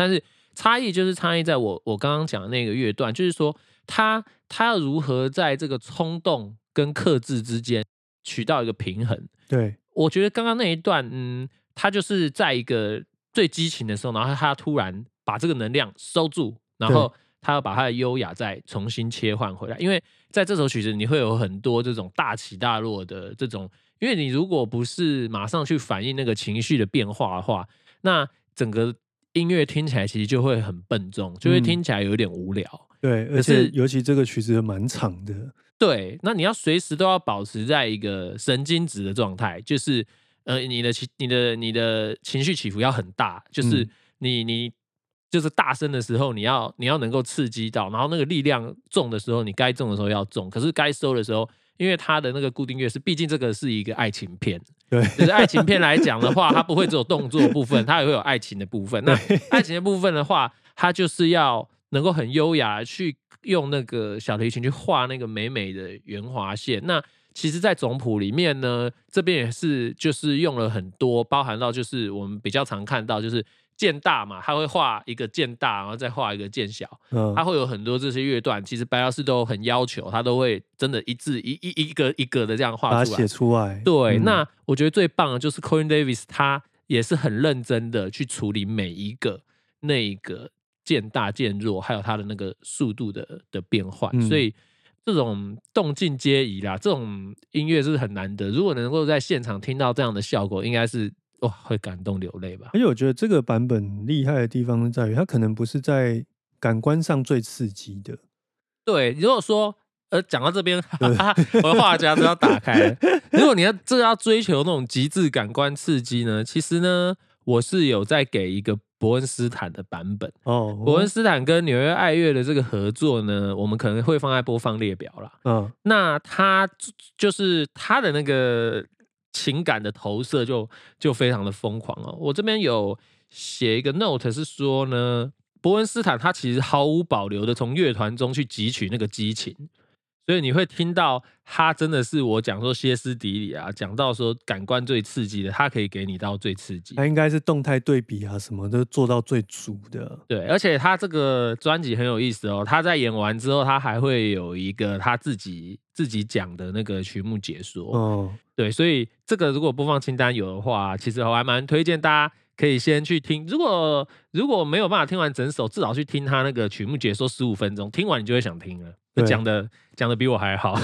差异就是差异在我我刚刚讲的那个乐段，就是说他他要如何在这个冲动跟克制之间取到一个平衡。 对， 我觉得刚刚那一段，嗯，他就是在一个最激情的时候，然后他突然把这个能量收住，然后他要把他的优雅再重新切换回来。因为在这首曲子你会有很多这种大起大落的这种，因为你如果不是马上去反映那个情绪的变化的话，那整个音乐听起来其实就会很笨重，就会听起来有点无聊。 嗯、对，而且尤其这个曲子蛮长的。 对，那你要随时都要保持在一个神经质的状态，就是呃，你的你的你的情绪起伏要很大，就是你、嗯、你就是大声的时候，你要你要能够刺激到，然后那个力量重的时候，你该重的时候要重，可是该收的时候，因为它的那个固定乐是，毕竟这个是一个爱情片， 对， 就是爱情片来讲的话，它不会只有动作部分，它也会有爱情的部分。那爱情的部分的话，它就是要能够很优雅去用那个小提琴去画那个美美的圆滑线。那其实在总谱里面呢，这边也是就是用了很多，包含到就是我们比较常看到就是渐大嘛，他会画一个渐大，然后再画一个渐小，嗯，他会有很多这些乐段，其实白老师都很要求，他都会真的一字一一一个一个的这样画出来， 把它写出来。 对，嗯，那我觉得最棒的就是 Colin Davis， 他也是很认真的去处理每一个那一个渐大渐弱，还有它的那个速度的的变换，嗯，所以这种动静皆宜啦，这种音乐是很难得，如果能够在现场听到这样的效果，应该是哇会感动流泪吧。 而且我觉得这个版本厉害的地方是在于，它可能不是在感官上最刺激的。 对，如果说呃讲到这边，我的话匣子要打开了。如果你要这要追求那种极致感官刺激呢，其实呢，我是有在给一个伯恩斯坦的版本哦。伯恩斯坦跟纽约爱乐的这个合作呢，我们可能会放在播放列表啦。嗯，那他就是他的那个情感的投射就就非常的疯狂哦。我这边有写一个 note 是说呢，伯恩斯坦他其实毫无保留的从乐团中去汲取那个激情，所以你会听到他真的是我讲说歇斯底里啊，讲到说感官最刺激的，他可以给你到最刺激， 他应该是动态对比啊，什么都做到最足的。 对，而且他这个专辑很有意思哦，他在演完之后，他还会有一个他自己自己讲的那个曲目解说。哦，对，所以这个如果播放清单有的话，其实我还蛮推荐大家可以先去听。如果如果没有办法听完整首，至少去听他那个曲目解说十五分钟，听完你就会想听了。讲的讲的比我还好。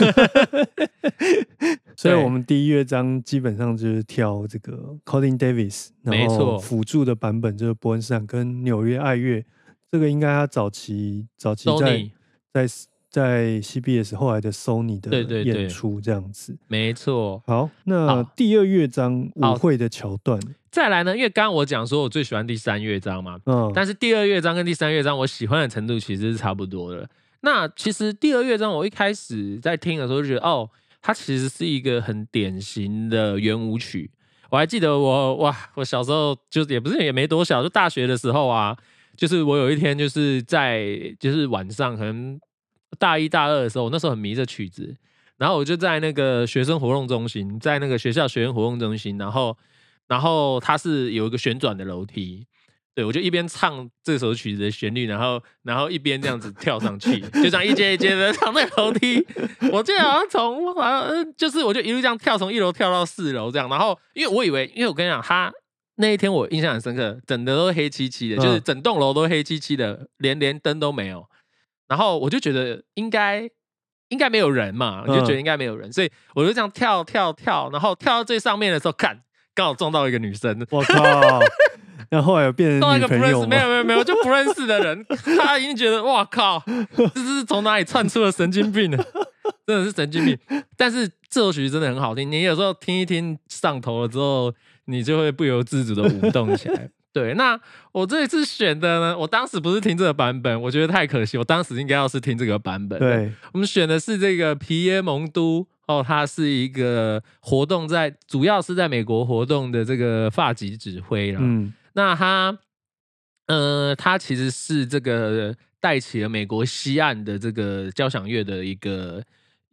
所以我们第一乐章基本上就是挑这个 Colin Davis， 然后辅助的版本就是伯恩斯坦跟纽约爱乐，这个应该他早期早期在在在 C B S 后来的 Sony 的演出这样子。 对对对，没错。 好，那第二乐章舞会的桥段。 再来呢，因为刚刚我讲说我最喜欢第三乐章嘛，嗯，但是第二乐章跟第三乐章我喜欢的程度其实是差不多的。那其实第二乐章我一开始在听的时候就觉得，哦，它其实是一个很典型的圆舞曲。我还记得我哇，我小时候就也不是也没多小，就大学的时候啊，就是我有一天就是在就是晚上可能大一大二的时候，我那时候很迷这曲子，然后我就在那个学生活动中心，在那个学校学生活动中心，然后然后它是有一个旋转的楼梯。对，我就一边唱这首曲子的旋律，然后然后一边这样子跳上去，就这样一阶一阶的上那个楼梯。我记得好像从好像就是我就一路这样跳，从一楼跳到四楼这样。然后因为我以为，因为我跟你讲，他那一天我印象很深刻，整的都黑漆漆的，就是整栋楼都黑漆漆的，连连灯都没有。然后我就觉得应该应该没有人嘛，我就觉得应该没有人，所以我就这样跳跳跳，然后跳到最上面的时候，看刚好撞到一个女生。 我靠！然后后来有变成女朋友吗？ 没有没有没有，就不认识的人，他已经觉得哇靠，这是从哪里窜出了神经病呢？真的是神经病。但是这首曲真的很好听，你有时候听一听上头了之后，你就会不由自主的舞动起来。对，那我这一次选的呢，我当时不是听这个版本，我觉得太可惜，我当时应该要是听这个版本。 对， 我们选的是这个皮耶蒙都。哦，他是一个活动在，主要是在美国活动的这个发级指挥啦。嗯，那他，呃，他其实是这个带起了美国西岸的这个交响乐的一个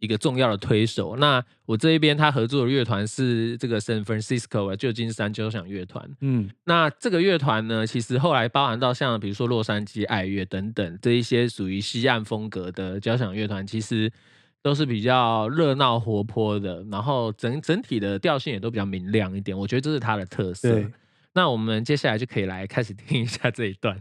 一个重要的推手。那我这一边他合作的乐团是这个 San Francisco 的旧金山交响乐团。嗯，那这个乐团呢，其实后来包含到像比如说洛杉矶爱乐等等这一些属于西岸风格的交响乐团，其实都是比较热闹活泼的，然后整整体的调性也都比较明亮一点。我觉得这是它的特色。那我们接下来就可以来开始听一下这一段。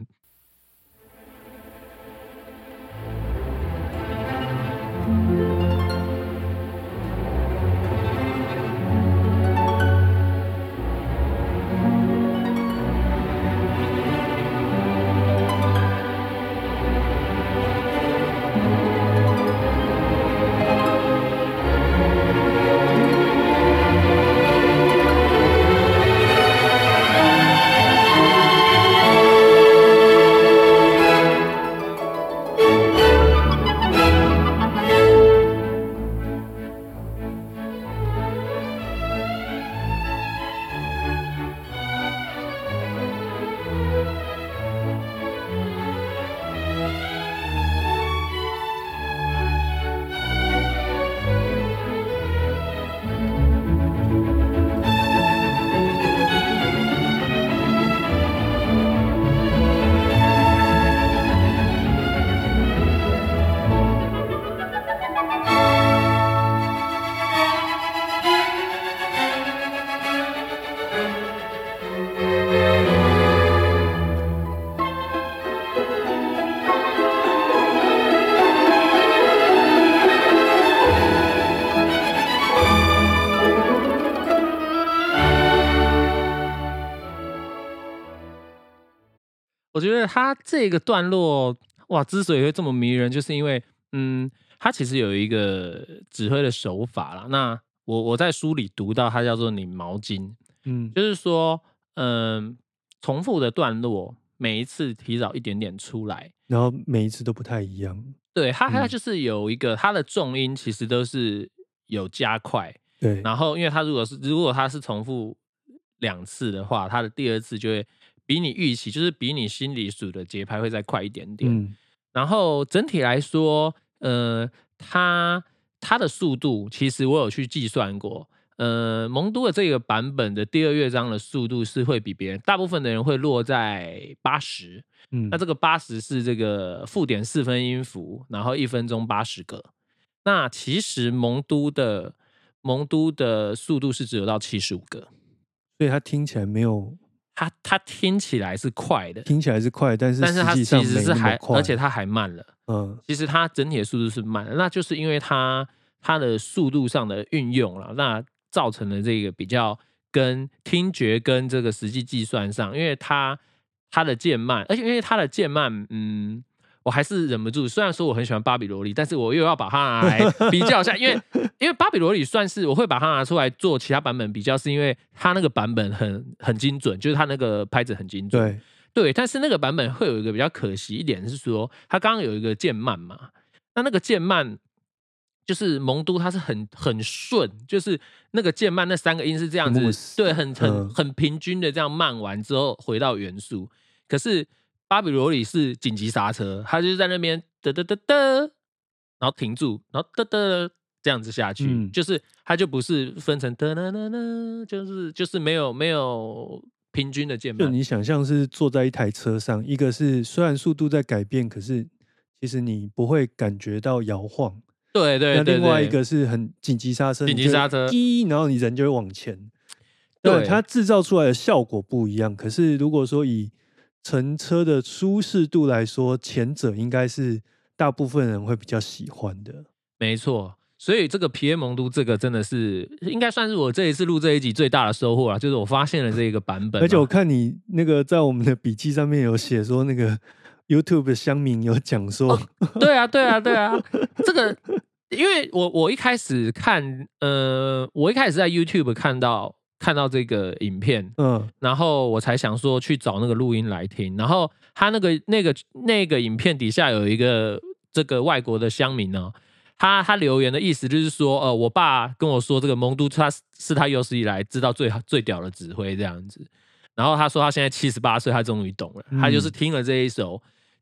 我觉得他这个段落哇，之所以会这么迷人，就是因为嗯，他其实有一个指挥的手法啦。那我我在书里读到，它叫做拧毛巾，嗯，就是说，嗯，重复的段落，每一次提早一点点出来， 然后每一次都不太一样。 对，它它就是有一个它的重音，其实都是有加快。 对， 然后因为它如果是如果它是重复两次的话，它的第二次就会比你预期，就是比你心里数的节拍会再快一点点。嗯，然后整体来说，呃，它它的速度其实我有去计算过，呃，蒙都的这个版本的第二乐章的速度是会比别人大部分的人会落在八十，嗯，那这个八十是这个附点四分音符，然后一分钟八十个。那其实蒙都的蒙都的速度是只有到七十五个， 所以它听起来没有。 它它听起来是快的， 听起来是快，但是但是它其实是还，而且它还慢了。 嗯， 其实它整体的速度是慢的，那就是因为它它的速度上的运用了，那造成了这个比较跟听觉跟这个实际计算上，因为它它的渐慢，而且因为它的渐慢，嗯。我还是忍不住，虽然说我很喜欢巴比罗利，但是我又要把它拿来比较一下，因为因为巴比罗利算是我会把它拿出来做其他版本比较，是因为它那个版本很很精准，就是它那个拍子很精准。 对对，但是那个版本会有一个比较可惜一点是说，它刚刚有一个渐慢嘛，那那个渐慢就是蒙都它是很很顺，就是那个渐慢那三个音是这样子，对，很很很平均的这样慢完之后回到原速，可是。巴比罗里是紧急刹车，他就是在那边嘚嘚嘚嘚，然后停住，然后嘚嘚这样子下去，嗯、就是他就不是分成嘚嘚嘚嘚，就是就是没有没有平均的渐慢。 就你想象是坐在一台车上，一个是虽然速度在改变，可是其实你不会感觉到摇晃。 对对 对, 对， 那另外一个是很紧急刹车， 紧急刹车， 滴，然后你人就会往前。对，它制造出来的效果不一样。可是如果说以乘车的舒适度来说，前者应该是大部分人会比较喜欢的。 没错，所以这个皮耶蒙都这个真的是应该算是我这一次录这一集最大的收获了，就是我发现了这个版本。 而且我看你那个在我们的笔记上面有写说，那个 YouTube 的乡民有讲说、 哦，对啊，对啊，对啊，这个因为我我一开始看，呃，我一开始在 YouTube 看到。看到这个影片，嗯，然后我才想说去找那个录音来听，然后他那个那个那个影片底下有一个这个外国的乡民呢，他他留言的意思就是说，呃，我爸跟我说这个蒙都他是他有史以来知道最最屌的指挥这样子，然后他说他现在七十八岁，他终于懂了，他就是听了这一首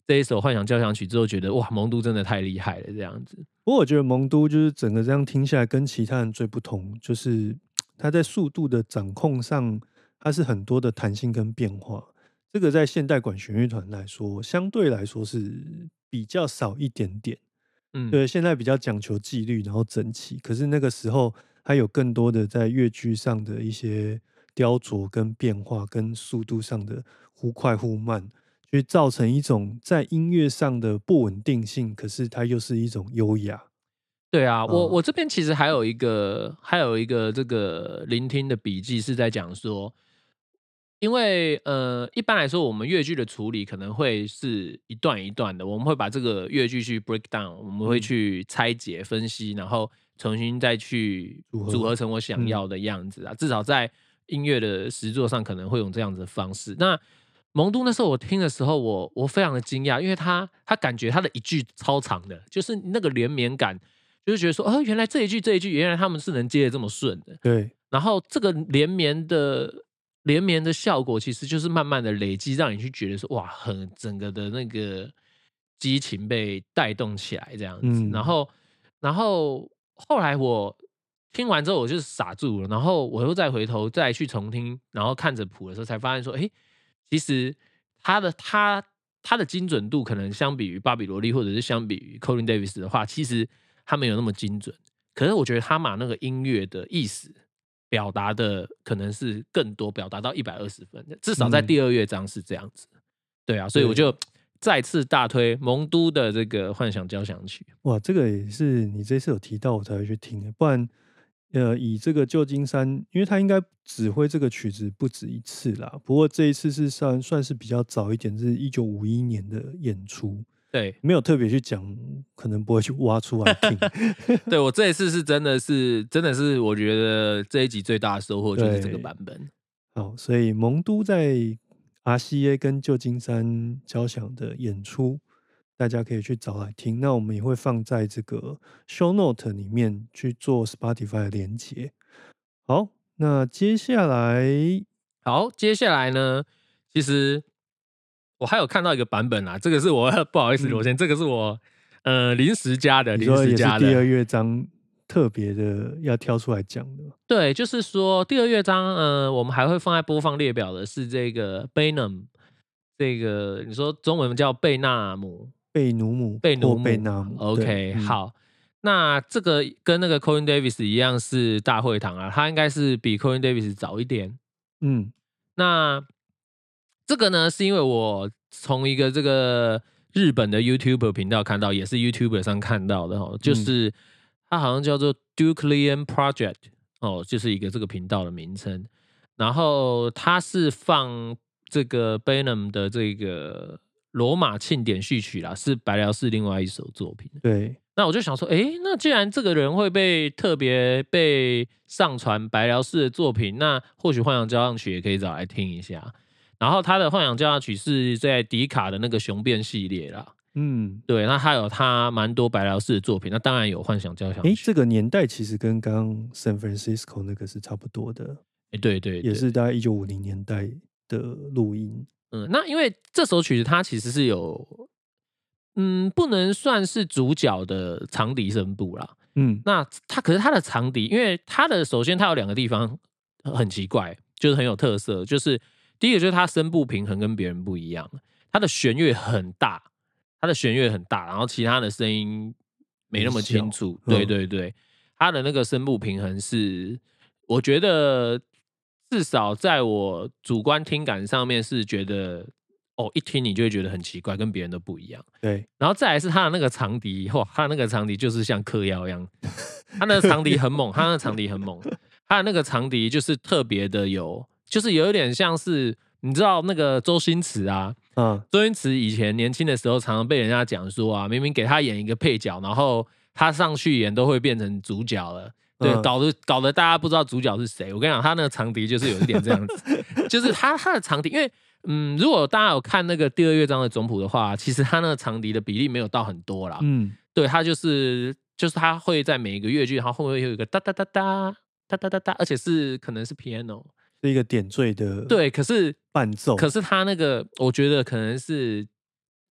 这一首幻想交响曲之后，觉得哇，蒙都真的太厉害了这样子。 不过我觉得蒙都就是整个这样听下来跟其他人最不同，就是它在速度的掌控上，它是很多的弹性跟变化。这个在现代管弦乐团来说，相对来说是比较少一点点。嗯，对，现在比较讲求纪律，然后整齐。可是那个时候，它有更多的在乐句上的一些雕琢跟变化，跟速度上的忽快忽慢，去造成一种在音乐上的不稳定性。可是它又是一种优雅。 对啊，我我这边其实还有一个还有一个这个聆听的笔记是在讲说。因为呃，一般来说，我们乐句的处理可能会是一段一段的，我们会把这个乐句去 break down， 我们会去拆解、分析，然后重新再去组合成我想要的样子啊。嗯、至少在音乐的实作上，可能会用这样子的方式。那蒙都那时候我听的时候，我我非常的惊讶，因为他他感觉他的一句超长的，就是那个连绵感，就是觉得说，哦，原来这一句这一句，原来他们是能接得这么顺的。 对， 然后这个连绵的。连绵的效果其实就是慢慢的累积，让你去觉得说哇，很整个的那个激情被带动起来这样子。嗯、然后，然后后来我听完之后，我就傻住了。然后我又再回头再去重听，然后看着谱的时候，才发现说，哎，其实他的他他的精准度可能相比于巴比罗利或者是相比于 Colin Davis 的话，其实他没有那么精准。可是我觉得他把那个音乐的意思。表达的可能是更多，表达到一百二十分，至少在第二乐章是这样子。嗯、对啊，所以我就再次大推蒙都的这个幻想交响曲。 哇，这个也是你这次有提到我才会去听，不然呃，以这个旧金山，因为他应该指挥这个曲子不止一次啦。不过这一次是算算是比较早一点，是一九五一年的演出。 对， 没有特别去讲，可能不会去挖出来听。 对，我这一次是真的是真的是，我觉得这一集最大的收获就是这个版本。 好，所以蒙都在 R C A 跟旧金山交响的演出，大家可以去找来听。那我们也会放在这个 show note 里面去做 Spotify 的连结。好，那接下来， 好，接下来呢，其实。我还有看到一个版本啊，这个是我不好意思，罗先、嗯，这个是我呃临时加的，临时加的。 第二乐章特别的要挑出来讲的。 对，就是说第二乐章，呃，我们还会放在播放列表的是这个 Bainum， 这个你说中文叫贝纳姆、 贝努姆、 贝努姆、 贝纳姆。 OK，、嗯、好，那这个跟那个 Colin Davis 一样是大会堂啊，他应该是比 Colin Davis 早一点。嗯，那。这个呢，是因为我从一个这个日本的 YouTuber 频道看到，也是 YouTuber 上看到的哦，就是它好像叫做 Duclian Project 哦，就是一个这个频道的名称。然后它是放这个 Bainum 的这个罗马庆典序曲啦，是白辽士另外一首作品。 对， 那我就想说，哎，那既然这个人会被特别被上传白辽士的作品，那或许幻想交响曲也可以找来听一下。然后他的幻想交响曲是在迪卡的那个雄辩系列啦，嗯，对，那他有他蛮多白辽士的作品，那当然有幻想交响曲。 哎，这个年代其实跟刚刚 San Francisco 那个是差不多的， 哎，对 对, 对， 也是大概一九五零年代的录音。 嗯，那因为这首曲子它其实是有，嗯，不能算是主角的长笛声部啦，嗯，那它可是它的长笛，因为它的首先它有两个地方很奇怪，就是很有特色，就是。第一个就是它声部平衡跟别人不一样，它的弦乐很大，它的弦乐很大，然后其他的声音没那么清楚。对对对，它的那个声部平衡是，我觉得至少在我主观听感上面是觉得，哦，一听你就会觉得很奇怪，跟别人都不一样。 对， 然后再来是它的那个长笛，哇，它的那个长笛就是像嗑药一样，它那个长笛很猛，它那个长笛很猛，它的那个长笛就是特别的有。就是有一点像是你知道那个周星驰啊，嗯，周星驰以前年轻的时候常常被人家讲说啊，明明给他演一个配角，然后他上去演都会变成主角了，对，嗯、搞得搞得大家不知道主角是谁。我跟你讲，他那个长笛就是有一点这样子，就是他他的长笛，因为嗯，如果大家有看那个第二乐章的总谱的话，其实他那个长笛的比例没有到很多啦，嗯，对，他就是就是他会在每一个乐句，他后面会有一个哒哒哒哒哒哒哒哒，而且是可能是 piano。 是一个点缀的对，可是伴奏， 可是他那个，我觉得可能是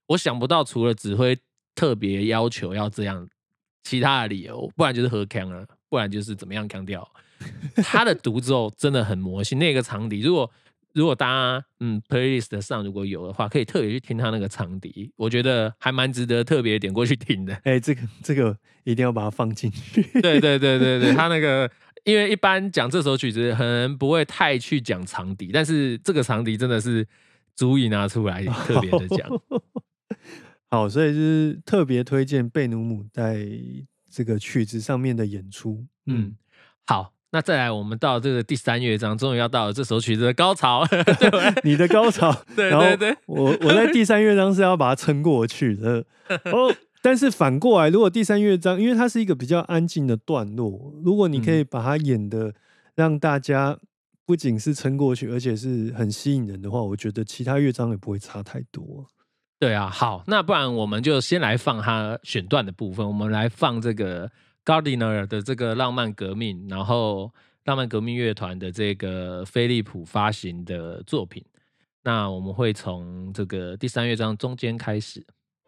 我想不到除了指挥特别要求要这样，其他的理由，不然就是喝康了，不然就是怎么样康掉。他的独奏真的很魔性，那个长笛，如果如果大家嗯 playlist 上如果有的话，可以特别去听他那个长笛，我觉得还蛮值得特别点过去听的。 哎、欸，这个这个一定要把它放进去。 对对对对对，他那个因为一般讲这首曲子，可能不会太去讲长笛，但是这个长笛真的是足以拿出来特别的讲。 好，所以就是特别推荐贝努姆在这个曲子上面的演出。嗯， 嗯好。那再来，我们到这个第三乐章，终于要到了这首曲子的高潮。 你的高潮， 对对对， 我我在第三乐章是要把它撑过去的。哦，但是反过来，如果第三乐章，因为它是一个比较安静的段落，如果你可以把它演的让大家不仅是撑过去，而且是很吸引人的话，我觉得其他乐章也不会差太多。 对啊，好，那不然我们就先来放它选段的部分，我们来放这个。Gardiner 的这个浪漫革命，然后浪漫革命乐团的这个飞利浦发行的作品，那我们会从这个第三乐章中间开始。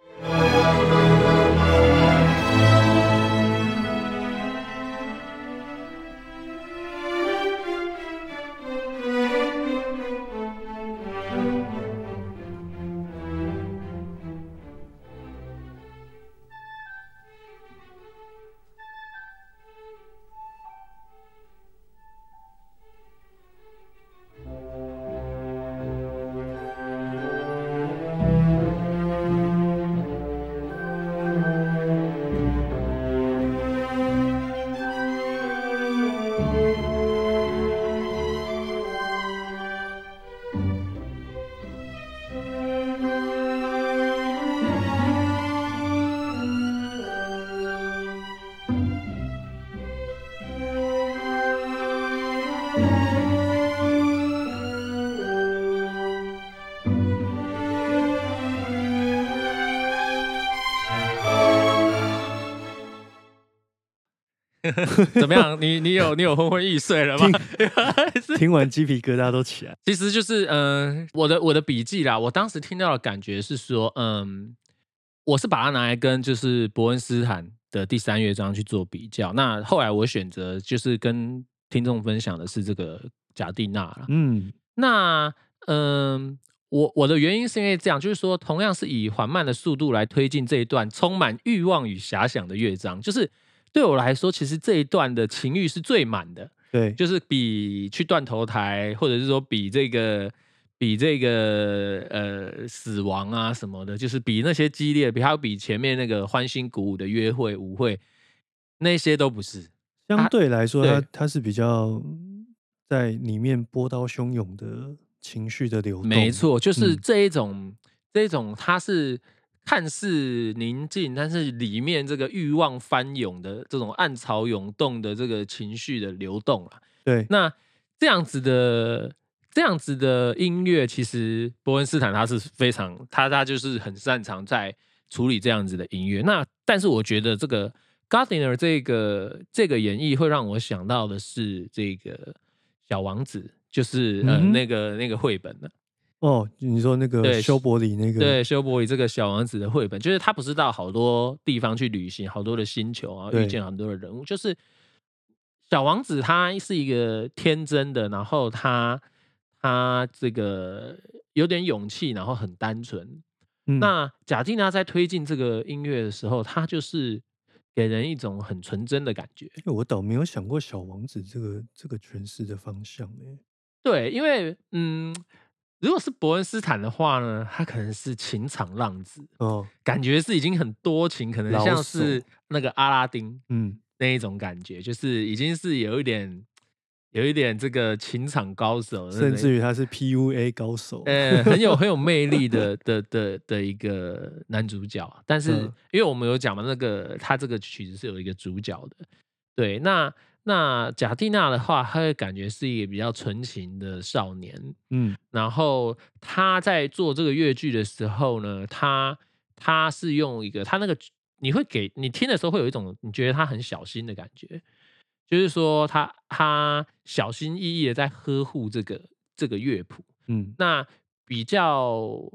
怎么样？你你有你有昏昏欲睡了吗？ 听, 听完鸡皮疙瘩都起来。 其实就是嗯、呃，我的我的笔记啦，我当时听到的感觉是说，嗯，我是把它拿来跟就是伯恩斯坦的第三乐章去做比较。那后来我选择就是跟听众分享的是这个贾蒂娜啦。嗯，那嗯。我我的原因是因为这样，就是说，同样是以缓慢的速度来推进这一段充满欲望与遐想的乐章，就是对我来说，其实这一段的情欲是最满的。 对， 就是比去断头台，或者是说比这个比这个呃死亡啊什么的，就是比那些激烈，比还有比前面那个欢欣鼓舞的约会舞会，那些都不是。 相对来说，它它是比较在里面波涛汹涌的。情绪的流动， 没错，就是这一种，嗯、这一种，它是看似宁静，但是里面这个欲望翻涌的这种暗潮涌动的这个情绪的流动啊。 对， 那这样子的这样子的音乐，其实伯恩斯坦他是非常，他他就是很擅长在处理这样子的音乐。那但是我觉得这个 Gardiner 这个这个演绎会让我想到的是这个小王子。就是呃、嗯、那个那个绘本的哦，你说那个修伯里那个对修伯里这个小王子的绘本，就是他不是到好多地方去旅行，好多的星球啊，遇见很多的人物。就是小王子他是一个天真的，然后他他这个有点勇气，然后很单纯。嗯、那贾蒂娜在推进这个音乐的时候，他就是给人一种很纯真的感觉。 我倒没有想过小王子这个这个诠释的方向哎。 对，因为嗯，如果是伯恩斯坦的话呢，他可能是情场浪子哦，感觉是已经很多情，可能像是那个阿拉丁嗯那一种感觉，就是已经是有一点有一点这个情场高手， 甚至于他是 P U A 高手， 呃，很有很有魅力的的的的一个男主角。但是、嗯、因为我们有讲嘛，那个他这个曲子是有一个主角的，对，那。那贾蒂娜的话，他会感觉是一个比较纯情的少年，嗯，然后他在做这个乐句的时候呢，他他是用一个他那个你会给你听的时候会有一种你觉得他很小心的感觉，就是说他他小心翼翼的在呵护这个这个乐谱，嗯，那比较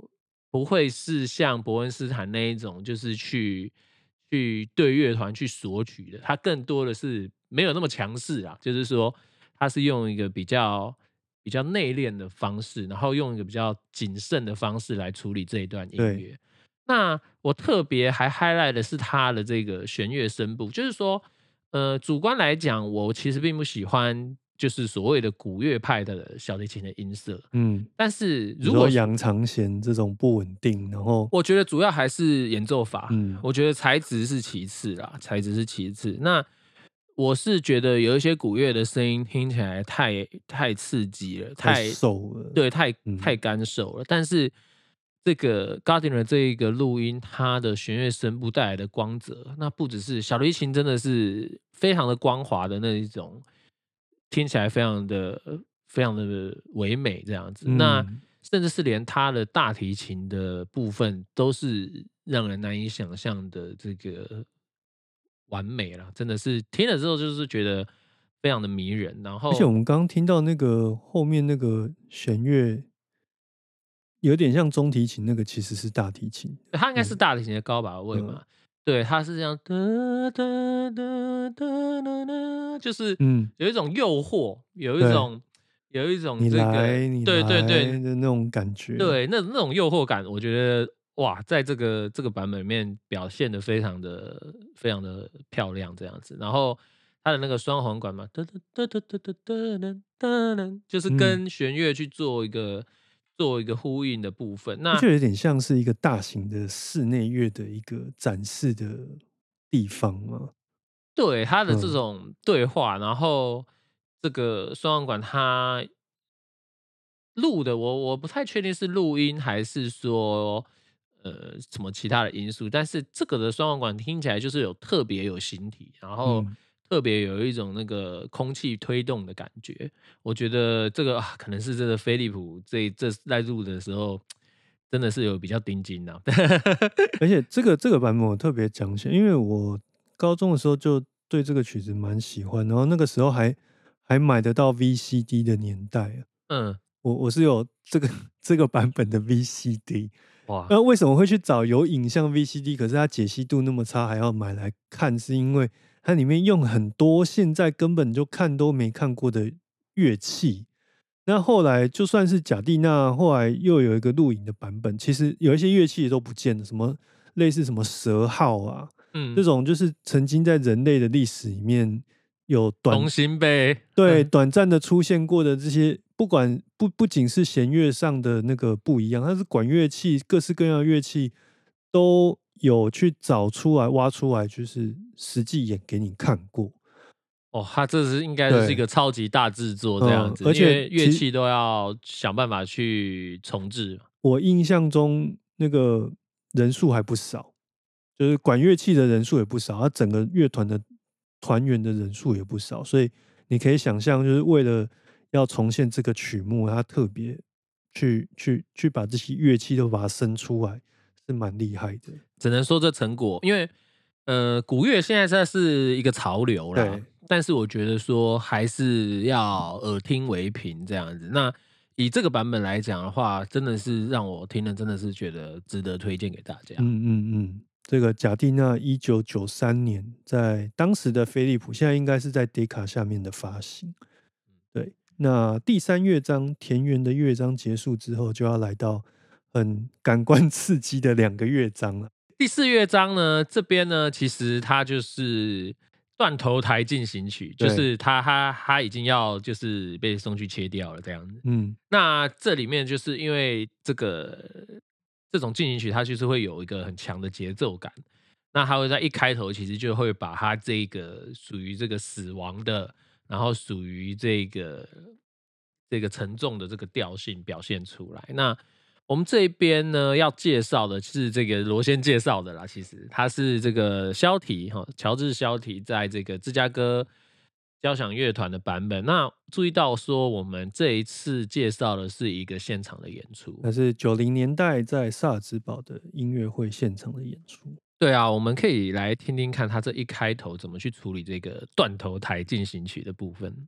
不会是像伯恩斯坦那一种，就是去去对乐团去索取的，他更多的是没有那么强势啊，就是说他是用一个比较比较内敛的方式，然后用一个比较谨慎的方式来处理这一段音乐。那我特别还 highlight 的是他的这个弦乐声部，就是说，呃，主观来讲，我其实并不喜欢就是所谓的古乐派的小提琴的音色，嗯，但是如果杨长弦这种不稳定，然后我觉得主要还是演奏法，嗯，我觉得材质是其次啦，材质是其次。那我是觉得有一些古乐的声音听起来太太刺激了， 太瘦了， 对，太、嗯、太干瘦了，但是。这个 Gardiner 这一个录音，它的弦乐声部带来的光泽，那不只是小提琴，真的是非常的光滑的那一种，听起来非常的非常的唯美这样子。嗯、那甚至是连它的大提琴的部分，都是让人难以想象的这个完美了，真的是听了之后就是觉得非常的迷人。然后， 而且我们刚刚听到那个后面那个弦乐。有点像中提琴那个，其实是大提琴， 它应该是大提琴的高把位嘛？嗯、对，它是这样，哒哒哒哒哒哒，就是嗯，有一种诱惑，有一种有一种这个，对对对的那种感觉， 对，那那种诱惑感，我觉得哇，在这个这个版本里面表现的非常的非常的漂亮，这样子。然后它的那个双簧管嘛，哒哒哒哒哒哒哒哒哒，就是跟弦乐去做一个。做一个呼应的部分，那就有点像是一个大型的室内乐的一个展示的地方嘛。 对，他的这种对话，嗯、然后这个双簧管它录的，我我不太确定是录音还是说呃什么其他的因素，但是这个的双簧管听起来就是有特别有形体，然后。嗯特别有一种那个空气推动的感觉，我觉得这个、啊、可能是这个飞利浦这这在录的时候真的是有比较盯紧的、啊， 而且这个这个版本我特别讲起来，因为我高中的时候就对这个曲子蛮喜欢，然后那个时候还还买得到 V C D 的年代，嗯，我我是有这个这个版本的 V C D， 哇，那为什么会去找有影像 V C D， 可是它解析度那么差，还要买来看，是因为它里面用很多现在根本就看都没看过的乐器。那后来就算是贾蒂娜，后来又有一个录影的版本，其实有一些乐器也都不见了，什么类似什么蛇号啊，嗯，这种就是曾经在人类的历史里面有短重新被对短暂的出现过的这些，不管不不仅是弦乐上的那个不一样，它是管乐器，各式各样的乐器都有去找出来、挖出来，就是实际演给你看过。 哦，他这是应该是一个超级大制作这样子，嗯、而且乐器都要想办法去重置。 我印象中那个人数还不少，就是管乐器的人数也不少，他整个乐团的团员的人数也不少，所以你可以想象，就是为了要重现这个曲目，他特别去去去把这些乐器都把它生出来，是蛮厉害的。 只能说这成果，因为呃，古乐现在这是一个潮流啦。但是我觉得说还是要耳听为凭这样子。那以这个版本来讲的话，真的是让我听了真的是觉得值得推荐给大家。 嗯嗯嗯，这个贾蒂娜一九九三年在当时的飞利浦，现在应该是在 Decca 下面的发行。对，那第三乐章田园的乐章结束之后，就要来到很感官刺激的两个乐章了。 第四乐章呢，这边呢，其实它就是断头台进行曲，就是他他他已经要就是被送去切掉了这样子。嗯，那这里面就是因为这个这种进行曲，它就是会有一个很强的节奏感。那它会在一开头其实就会把它这个属于这个死亡的，然后属于这个这个沉重的这个调性表现出来。那我们这边呢要介绍的是这个罗先介绍的啦，其实他是这个肖提哈，乔治肖提在这个芝加哥交响乐团的版本。那注意到说，我们这一次介绍的是一个现场的演出， 那是九零年代在萨尔茨堡的音乐会现场的演出。 对啊，我们可以来听听看他这一开头怎么去处理这个断头台进行曲的部分。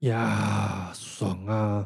呀，爽啊！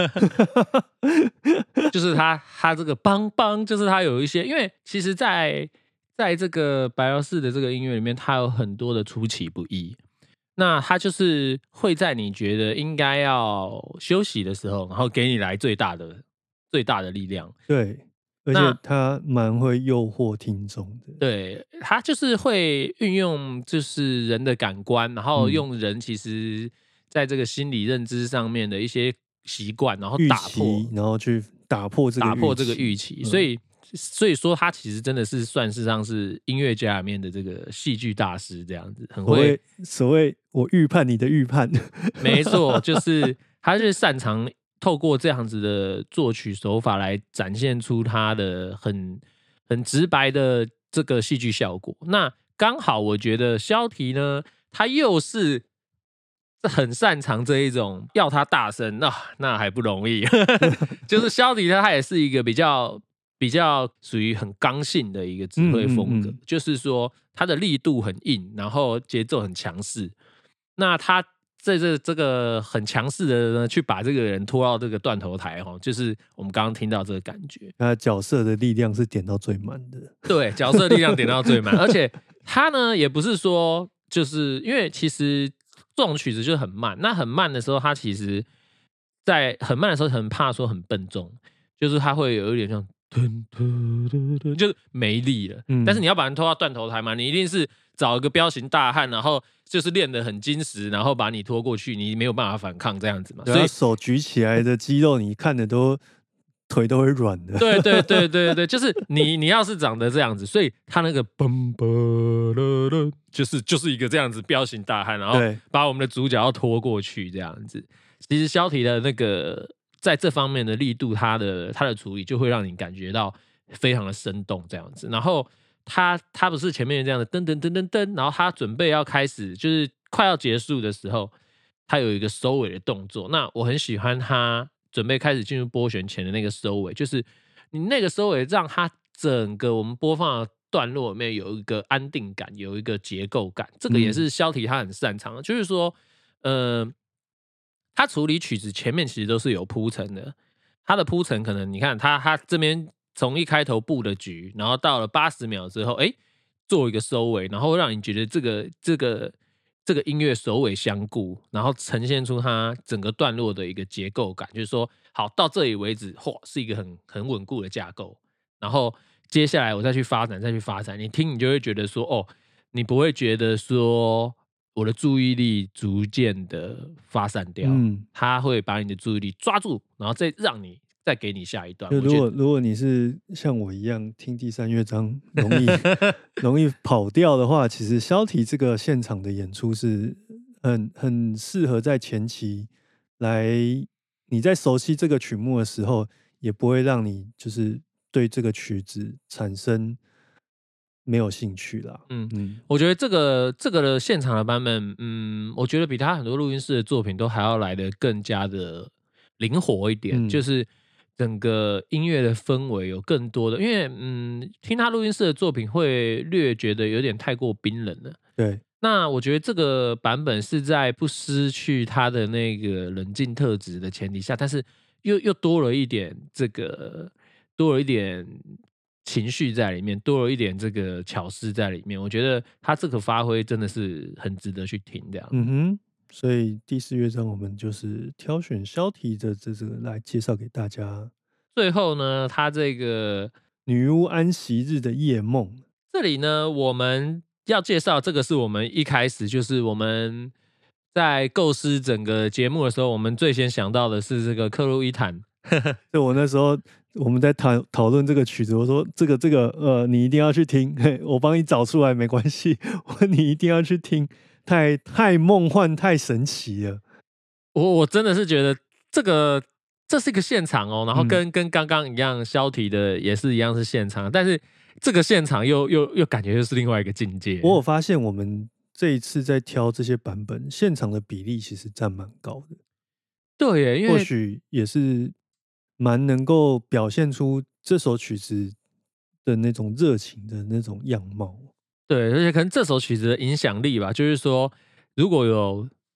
就是他他这个邦邦，就是他有一些，因为其实在在这个白辽士的这个音乐里面，它有很多的出其不意。那他就是会在你觉得应该要休息的时候，然后给你来最大的最大的力量。 对，而且他蛮会诱惑听众的。 对，他就是会运用就是人的感官，然后用人其实在这个心理认知上面的一些习惯，然后打破， 然后去打破这个打破这个预期，嗯、所以。所以说，他其实真的是算是上是音乐家里面的这个戏剧大师，这样子很会。 所谓我预判你的预判， 没错，就是他是擅长透过这样子的作曲手法来展现出他的很很直白的这个戏剧效果。那刚好，我觉得萧提呢，他又是很擅长这一种要他大声，那、啊、那还不容易。就是萧提他，他也是一个比较。比较属于很刚性的一个指挥风格，嗯嗯嗯就是说它的力度很硬，然后节奏很强势。那他在这这个很强势的呢，去把这个人拖到这个断头台哈，就是我们刚刚听到这个感觉。 他角色的力量是点到最满的， 对，角色力量点到最满，而且他呢也不是说就是因为其实这种曲子就是很慢，那很慢的时候，他其实在很慢的时候很怕说很笨重，就是他会有一点像。就是没力了、嗯，但是你要把人拖到断头台嘛，你一定是找一个彪形大汉，然后就是练得很精实，然后把你拖过去，你没有办法反抗这样子嘛。 所以手举起来的肌肉，你看的都腿都会软的。 对对对对对，就是你你要是长得这样子，所以他那个嘣嘣就是就是一个这样子彪形大汉，然后把我们的主角要拖过去这样子。其实萧提的那个。在这方面的力度，他的他的处理就会让你感觉到非常的生动这样子。然后他他不是前面这样的噔噔噔噔噔，然后他准备要开始，就是快要结束的时候，他有一个收尾的动作。那我很喜欢他准备开始进入拨弦前的那个收尾，就是你那个收尾让他整个我们播放的段落里面有一个安定感，有一个结构感。这个也是萧提他很擅长的，就是说，呃。他处理曲子前面其实都是有铺陈的，他的铺陈可能你看他他这边从一开头布的局，然后到了八十秒之后，哎，做一个收尾，然后让你觉得这个这个这个音乐首尾相顾，然后呈现出它整个段落的一个结构感，就是说，好到这里为止，嚯，是一个很很稳固的架构，然后接下来我再去发展，再去发展，你听你就会觉得说，哦，你不会觉得说。我的注意力逐渐的发散掉，嗯，他会把你的注意力抓住，然后再让你再给你下一段。 如果如果你是像我一样听第三乐章容易容易跑掉的话，其实萧提这个现场的演出是很很适合在前期来，你在熟悉这个曲目的时候，也不会让你就是对这个曲子产生。没有兴趣啦， 嗯嗯，我觉得这个这个的现场的版本，嗯，我觉得比他很多录音室的作品都还要来得更加的灵活一点，嗯、就是整个音乐的氛围有更多的，因为嗯，听他录音室的作品会略觉得有点太过冰冷了， 对。 那我觉得这个版本是在不失去他的那个冷静特质的前提下，但是又又多了一点这个，多了一点。情绪在里面，多了一点这个巧思在里面，我觉得他这个发挥真的是很值得去听这样。 嗯哼，所以第四乐章我们就是挑选萧提的这个来介绍给大家。 最后呢，他这个女巫安息日的夜梦， 这里呢我们要介绍这个是我们一开始就是我们在构思整个节目的时候，我们最先想到的是这个克鲁伊坦。 就我那时候。我们在讨讨论这个曲子，我说这个这个呃，你一定要去听，嘿，我帮你找出来没关系，你一定要去听，太太梦幻，太神奇了。 我我真的是觉得这个这是一个现场哦，然后跟、嗯、跟刚刚一样，萧提的也是一样是现场，但是这个现场又又又感觉又是另外一个境界。 我有发现我们这一次在挑这些版本，现场的比例其实占蛮高的。 对耶，因为或许也是。蛮能够表现出这首曲子的那种热情的那种样貌， 对，而且可能这首曲子的影响力吧，就是说，如果有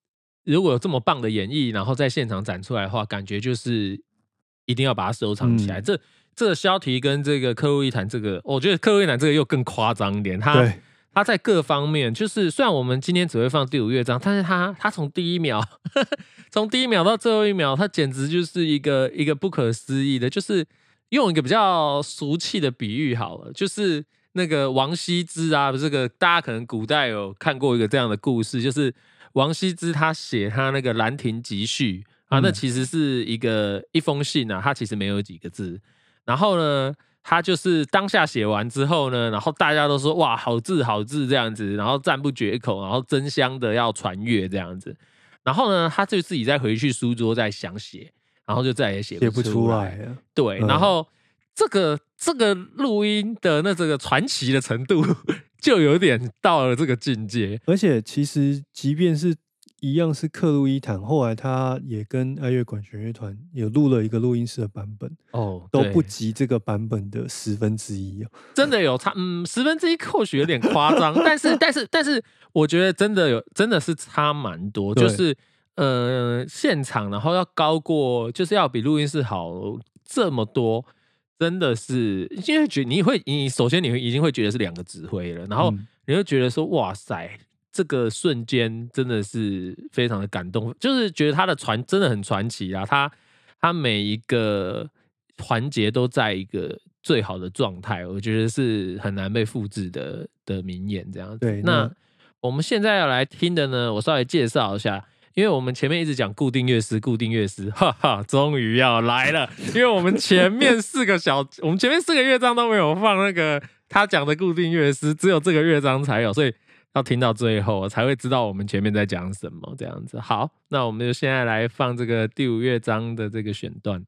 如果有这么棒的演绎，然后在现场展出来的话，感觉就是一定要把它收藏起来。嗯、这这个萧提跟这个克洛伊坦这个，我觉得克洛伊坦这个又更夸张一点，他他在各方面，就是虽然我们今天只会放第五乐章，但是他他从第一秒，从第一秒到最后一秒，他简直就是一个一个不可思议的，就是用一个比较俗气的比喻好了，就是那个王羲之啊，这个大家可能古代有看过一个这样的故事，就是王羲之他写他那个《兰亭集序》啊，那其实是一个一封信啊，他其实没有几个字，然后呢，他就是当下写完之后呢，然后大家都说哇，好字好字这样子，然后赞不绝口，然后争相的要传阅这样子，然后呢，他就自己再回去书桌再想写。然后就再也写不出来了。对，嗯、然后这个这个录音的那这个传奇的程度，就有点到了这个境界。 而且其实，即便是一样是克洛伊坦，后来他也跟爱乐管弦乐团有录了一个录音室的版本， 哦， 都不及这个版本的十分之一哦。 真的有差，嗯，十分之一或许有点夸张，但是但是但是，我觉得真的有，真的是差蛮多，就是。呃，现场然后要高过，就是要比录音室好这么多，真的是因为觉得你会，你首先你会已经会觉得是两个指挥了，然后你会觉得说，哇塞，这个瞬间真的是非常的感动，就是觉得他的传真的很传奇啊，他他每一个环节都在一个最好的状态，我觉得是很难被复制的的名言这样子。 对， 那我们现在要来听的呢，我稍微介绍一下。因为我们前面一直讲固定乐师，固定乐师，哈哈，终于要来了。因为我们前面四个小，我们前面四个乐章都没有放那个他讲的固定乐师，只有这个乐章才有，所以要听到最后，我才会知道我们前面在讲什么。这样子，好，那我们就现在来放这个第五乐章的这个选段。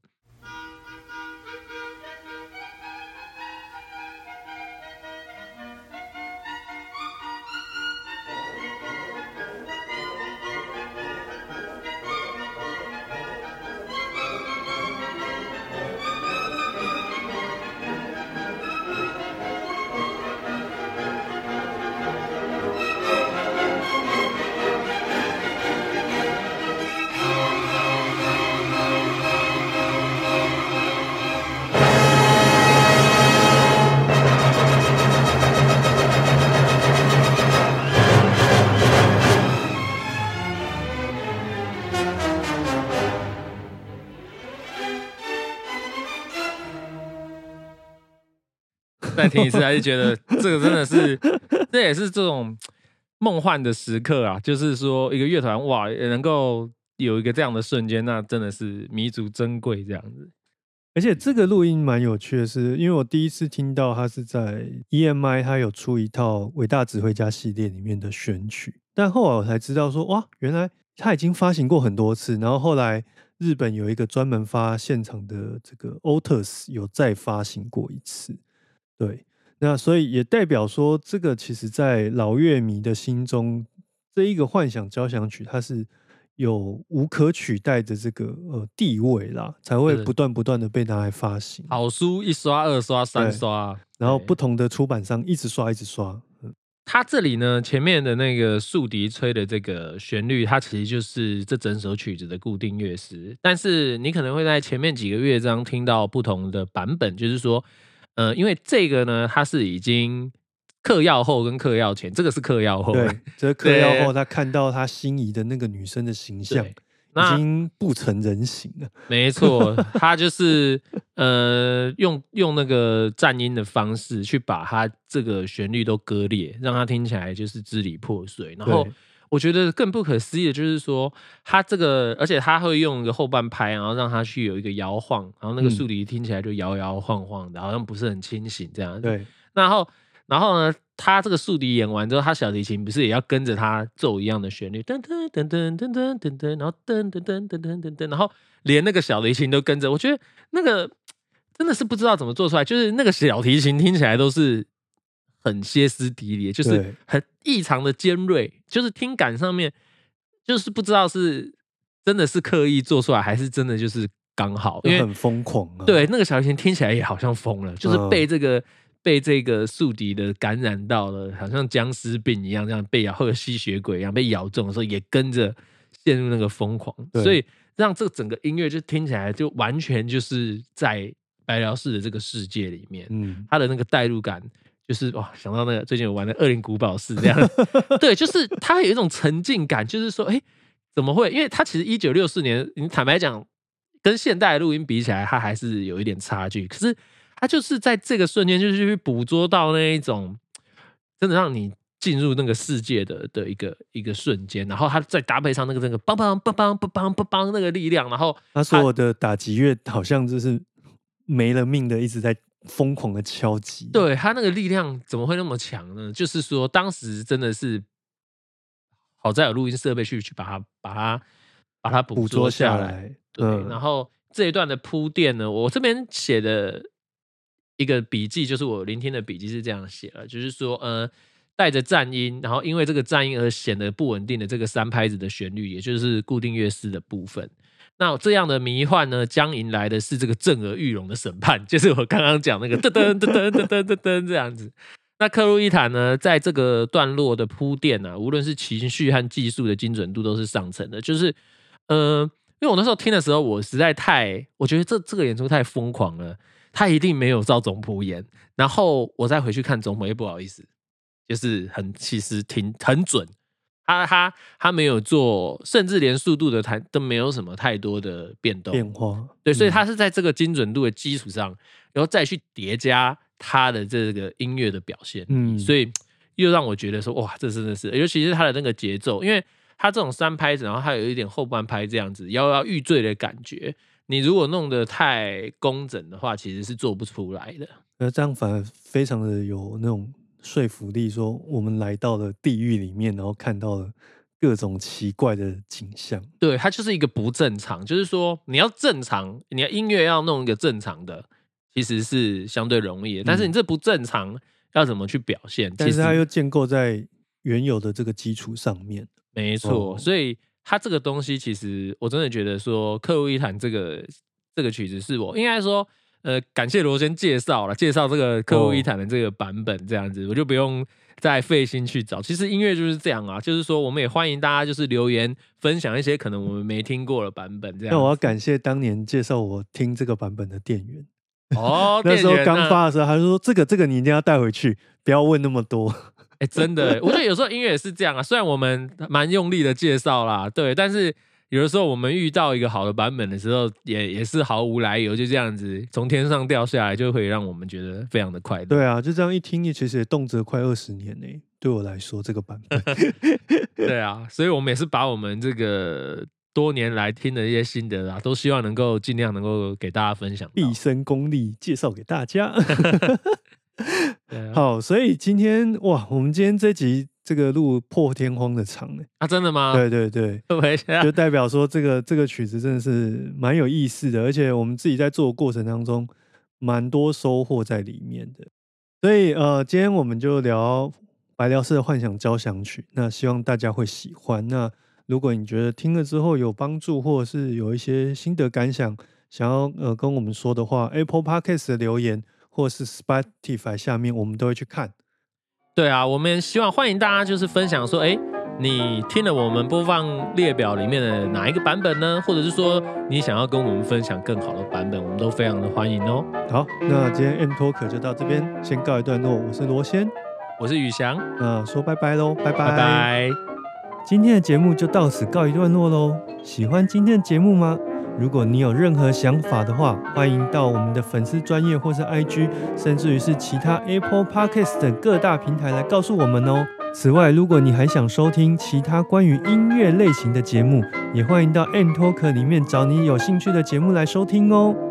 再听一次，还是觉得这个真的是，这也是这种梦幻的时刻啊！就是说，一个乐团哇，也能够有一个这样的瞬间，那真的是弥足珍贵这样子。 而且这个录音蛮有趣的是，因为我第一次听到它是在 E M I， 它有出一套伟大指挥家系列里面的选曲，但后来我才知道说，哇，原来它已经发行过很多次，然后后来日本有一个专门发现场的这个 Otus 有再发行过一次。对，那所以也代表说，这个其实在老乐迷的心中，这一个幻想交响曲，它是有无可取代的这个呃地位啦，才会不断不断的被拿来发行。 好书一刷、二刷、三刷， 然后不同的出版商一直刷、一直刷。嗯， 它这里呢，前面的那个竖笛吹的这个旋律，它其实就是这整首曲子的固定乐师，但是你可能会在前面几个乐章听到不同的版本，就是说。呃，因为这个呢，它是已经嗑药后跟嗑药前，这个是嗑药后。 对，这嗑药后，他看到他心仪的那个女生的形象，已经不成人形了。 没错，他就是呃，用用那个颤音的方式去把它这个旋律都割裂，让它听起来就是支离破碎，然后。我觉得更不可思议的就是说，他这个，而且他会用一个后半拍，然后让他去有一个摇晃，然后那个竖笛听起来就摇摇晃晃的，好像不是很清醒这样。 对， 然后，然后呢，他这个竖笛演完之后，他小提琴不是也要跟着他奏一样的旋律，噔噔噔噔噔噔噔噔，然后噔噔噔噔噔噔噔，然后连那个小提琴都跟着。我觉得那个真的是不知道怎么做出来，就是那个小提琴听起来都是。很歇斯底里，就是很异常的尖锐，就是听感上面，就是不知道是真的是刻意做出来，还是真的就是刚好，因为很疯狂啊。 对，那个小提琴听起来也好像疯了，就是被这个、嗯、被这个竖笛的感染到了，好像僵尸病一样，这样被咬或者吸血鬼一样被咬中的时候，也跟着陷入那个疯狂，所以让这整个音乐就听起来就完全就是在白辽士的这个世界里面，嗯，他的那个代入感就是哇，想到那个最近有玩的《恶灵古堡四》这样，对，就是他有一种沉浸感，就是说，哎，怎么会？因为他其实一九六四年，你坦白讲，跟现代的录音比起来，他还是有一点差距，可是他就是在这个瞬间，就是去捕捉到那一种真的让你进入那个世界的的一个一个瞬间，然后他再搭配上那个那个梆梆梆梆梆梆梆梆那个力量，然后他所有的打击乐好像就是没了命的一直在疯狂的敲击。 对，他那个力量怎么会那么强呢？就是说当时真的是好在有录音设备去去把它把它把它捕捉下来。下来对、嗯，然后这一段的铺垫呢，我这边写的一个笔记，就是我聆听的笔记是这样写了，就是说呃。带着战音，然后因为这个战音而显得不稳定的这个三拍子的旋律，也就是固定乐师的部分。那这样的迷幻呢，将迎来的是这个震耳欲聋的审判，就是我刚刚讲那个噔噔噔噔噔噔噔噔这样子。那克鲁伊坦呢，在这个段落的铺垫啊，无论是情绪和技术的精准度都是上乘的。就是呃，因为我那时候听的时候，我实在太，我觉得这这个演出太疯狂了，他一定没有照总谱演。然后我再回去看总谱，也不好意思。就是很，其实挺很准，他他他没有做，甚至连速度的弹都没有什么太多的变动变化， 对，所以他是在这个精准度的基础上，然后再去叠加他的这个音乐的表现，嗯，所以又让我觉得说，哇，这真的是，尤其是他的那个节奏，因为他这种三拍子，然后他有一点后半拍这样子摇摇欲坠的感觉，你如果弄得太工整的话，其实是做不出来的。 那这样反而非常的有那种说服力，说我们来到了地狱里面，然后看到了各种奇怪的景象。 对，它就是一个不正常，就是说你要正常，你要音乐要弄一个正常的，其实是相对容易的，但是你这不正常要怎么去表现？ 但是它又建构在原有的这个基础上面。 没错，哦、所以它这个东西其实我真的觉得说，克鲁伊坦这个这个曲子是我应该说。呃，感谢罗先介绍了，介绍这个克鲁伊坦的这个版本，这样子、哦、我就不用再费心去找。其实音乐就是这样啊，就是说我们也欢迎大家就是留言分享一些可能我们没听过的版本，这样。 那我要感谢当年介绍我听这个版本的店员。 哦， 那时候刚发的时候，他就说这个这个你一定要带回去，不要问那么多。 哎、欸，真的，我觉得有时候音乐也是这样啊。虽然我们蛮用力的介绍啦，对，但是。有的时候我们遇到一个好的版本的时候，也也是毫无来由，就这样子从天上掉下来，就会让我们觉得非常的快乐。 对啊，就这样一听，其实也动辄快二十年呢。对我来说，这个版本。 对啊，所以我们也是把我们这个多年来听的一些心得啊，都希望能够尽量能够给大家分享， 毕生功力介绍给大家。好，所以今天哇，我们今天这集。这个录破天荒的长啊，真的吗？ 对对对，就代表说这个这个曲子真的是蛮有意思的，而且我们自己在做的过程当中，蛮多收获在里面的。所以呃，今天我们就聊白辽士的幻想交响曲，那希望大家会喜欢。那如果你觉得听了之后有帮助，或者是有一些心得感想，想要呃跟我们说的话 ，Apple Podcast 的留言或是 Spotify 下面，我们都会去看。 对啊，我们希望欢迎大家就是分享说，哎，你听了我们播放列表里面的哪一个版本呢？或者是说你想要跟我们分享更好的版本，我们都非常的欢迎哦。 好，那今天 M Talk 就到这边，先告一段落。我是罗先， 我是宇翔， 那说拜拜喽，拜拜拜拜。 今天的节目就到此告一段落喽。喜欢今天的节目吗？如果你有任何想法的话，欢迎到我们的粉丝专页或是 I G， 甚至于是其他 Apple Podcast 等各大平台来告诉我们哦。此外，如果你还想收听其他关于音乐类型的节目，也欢迎到 N Talk 里面找你有兴趣的节目来收听哦。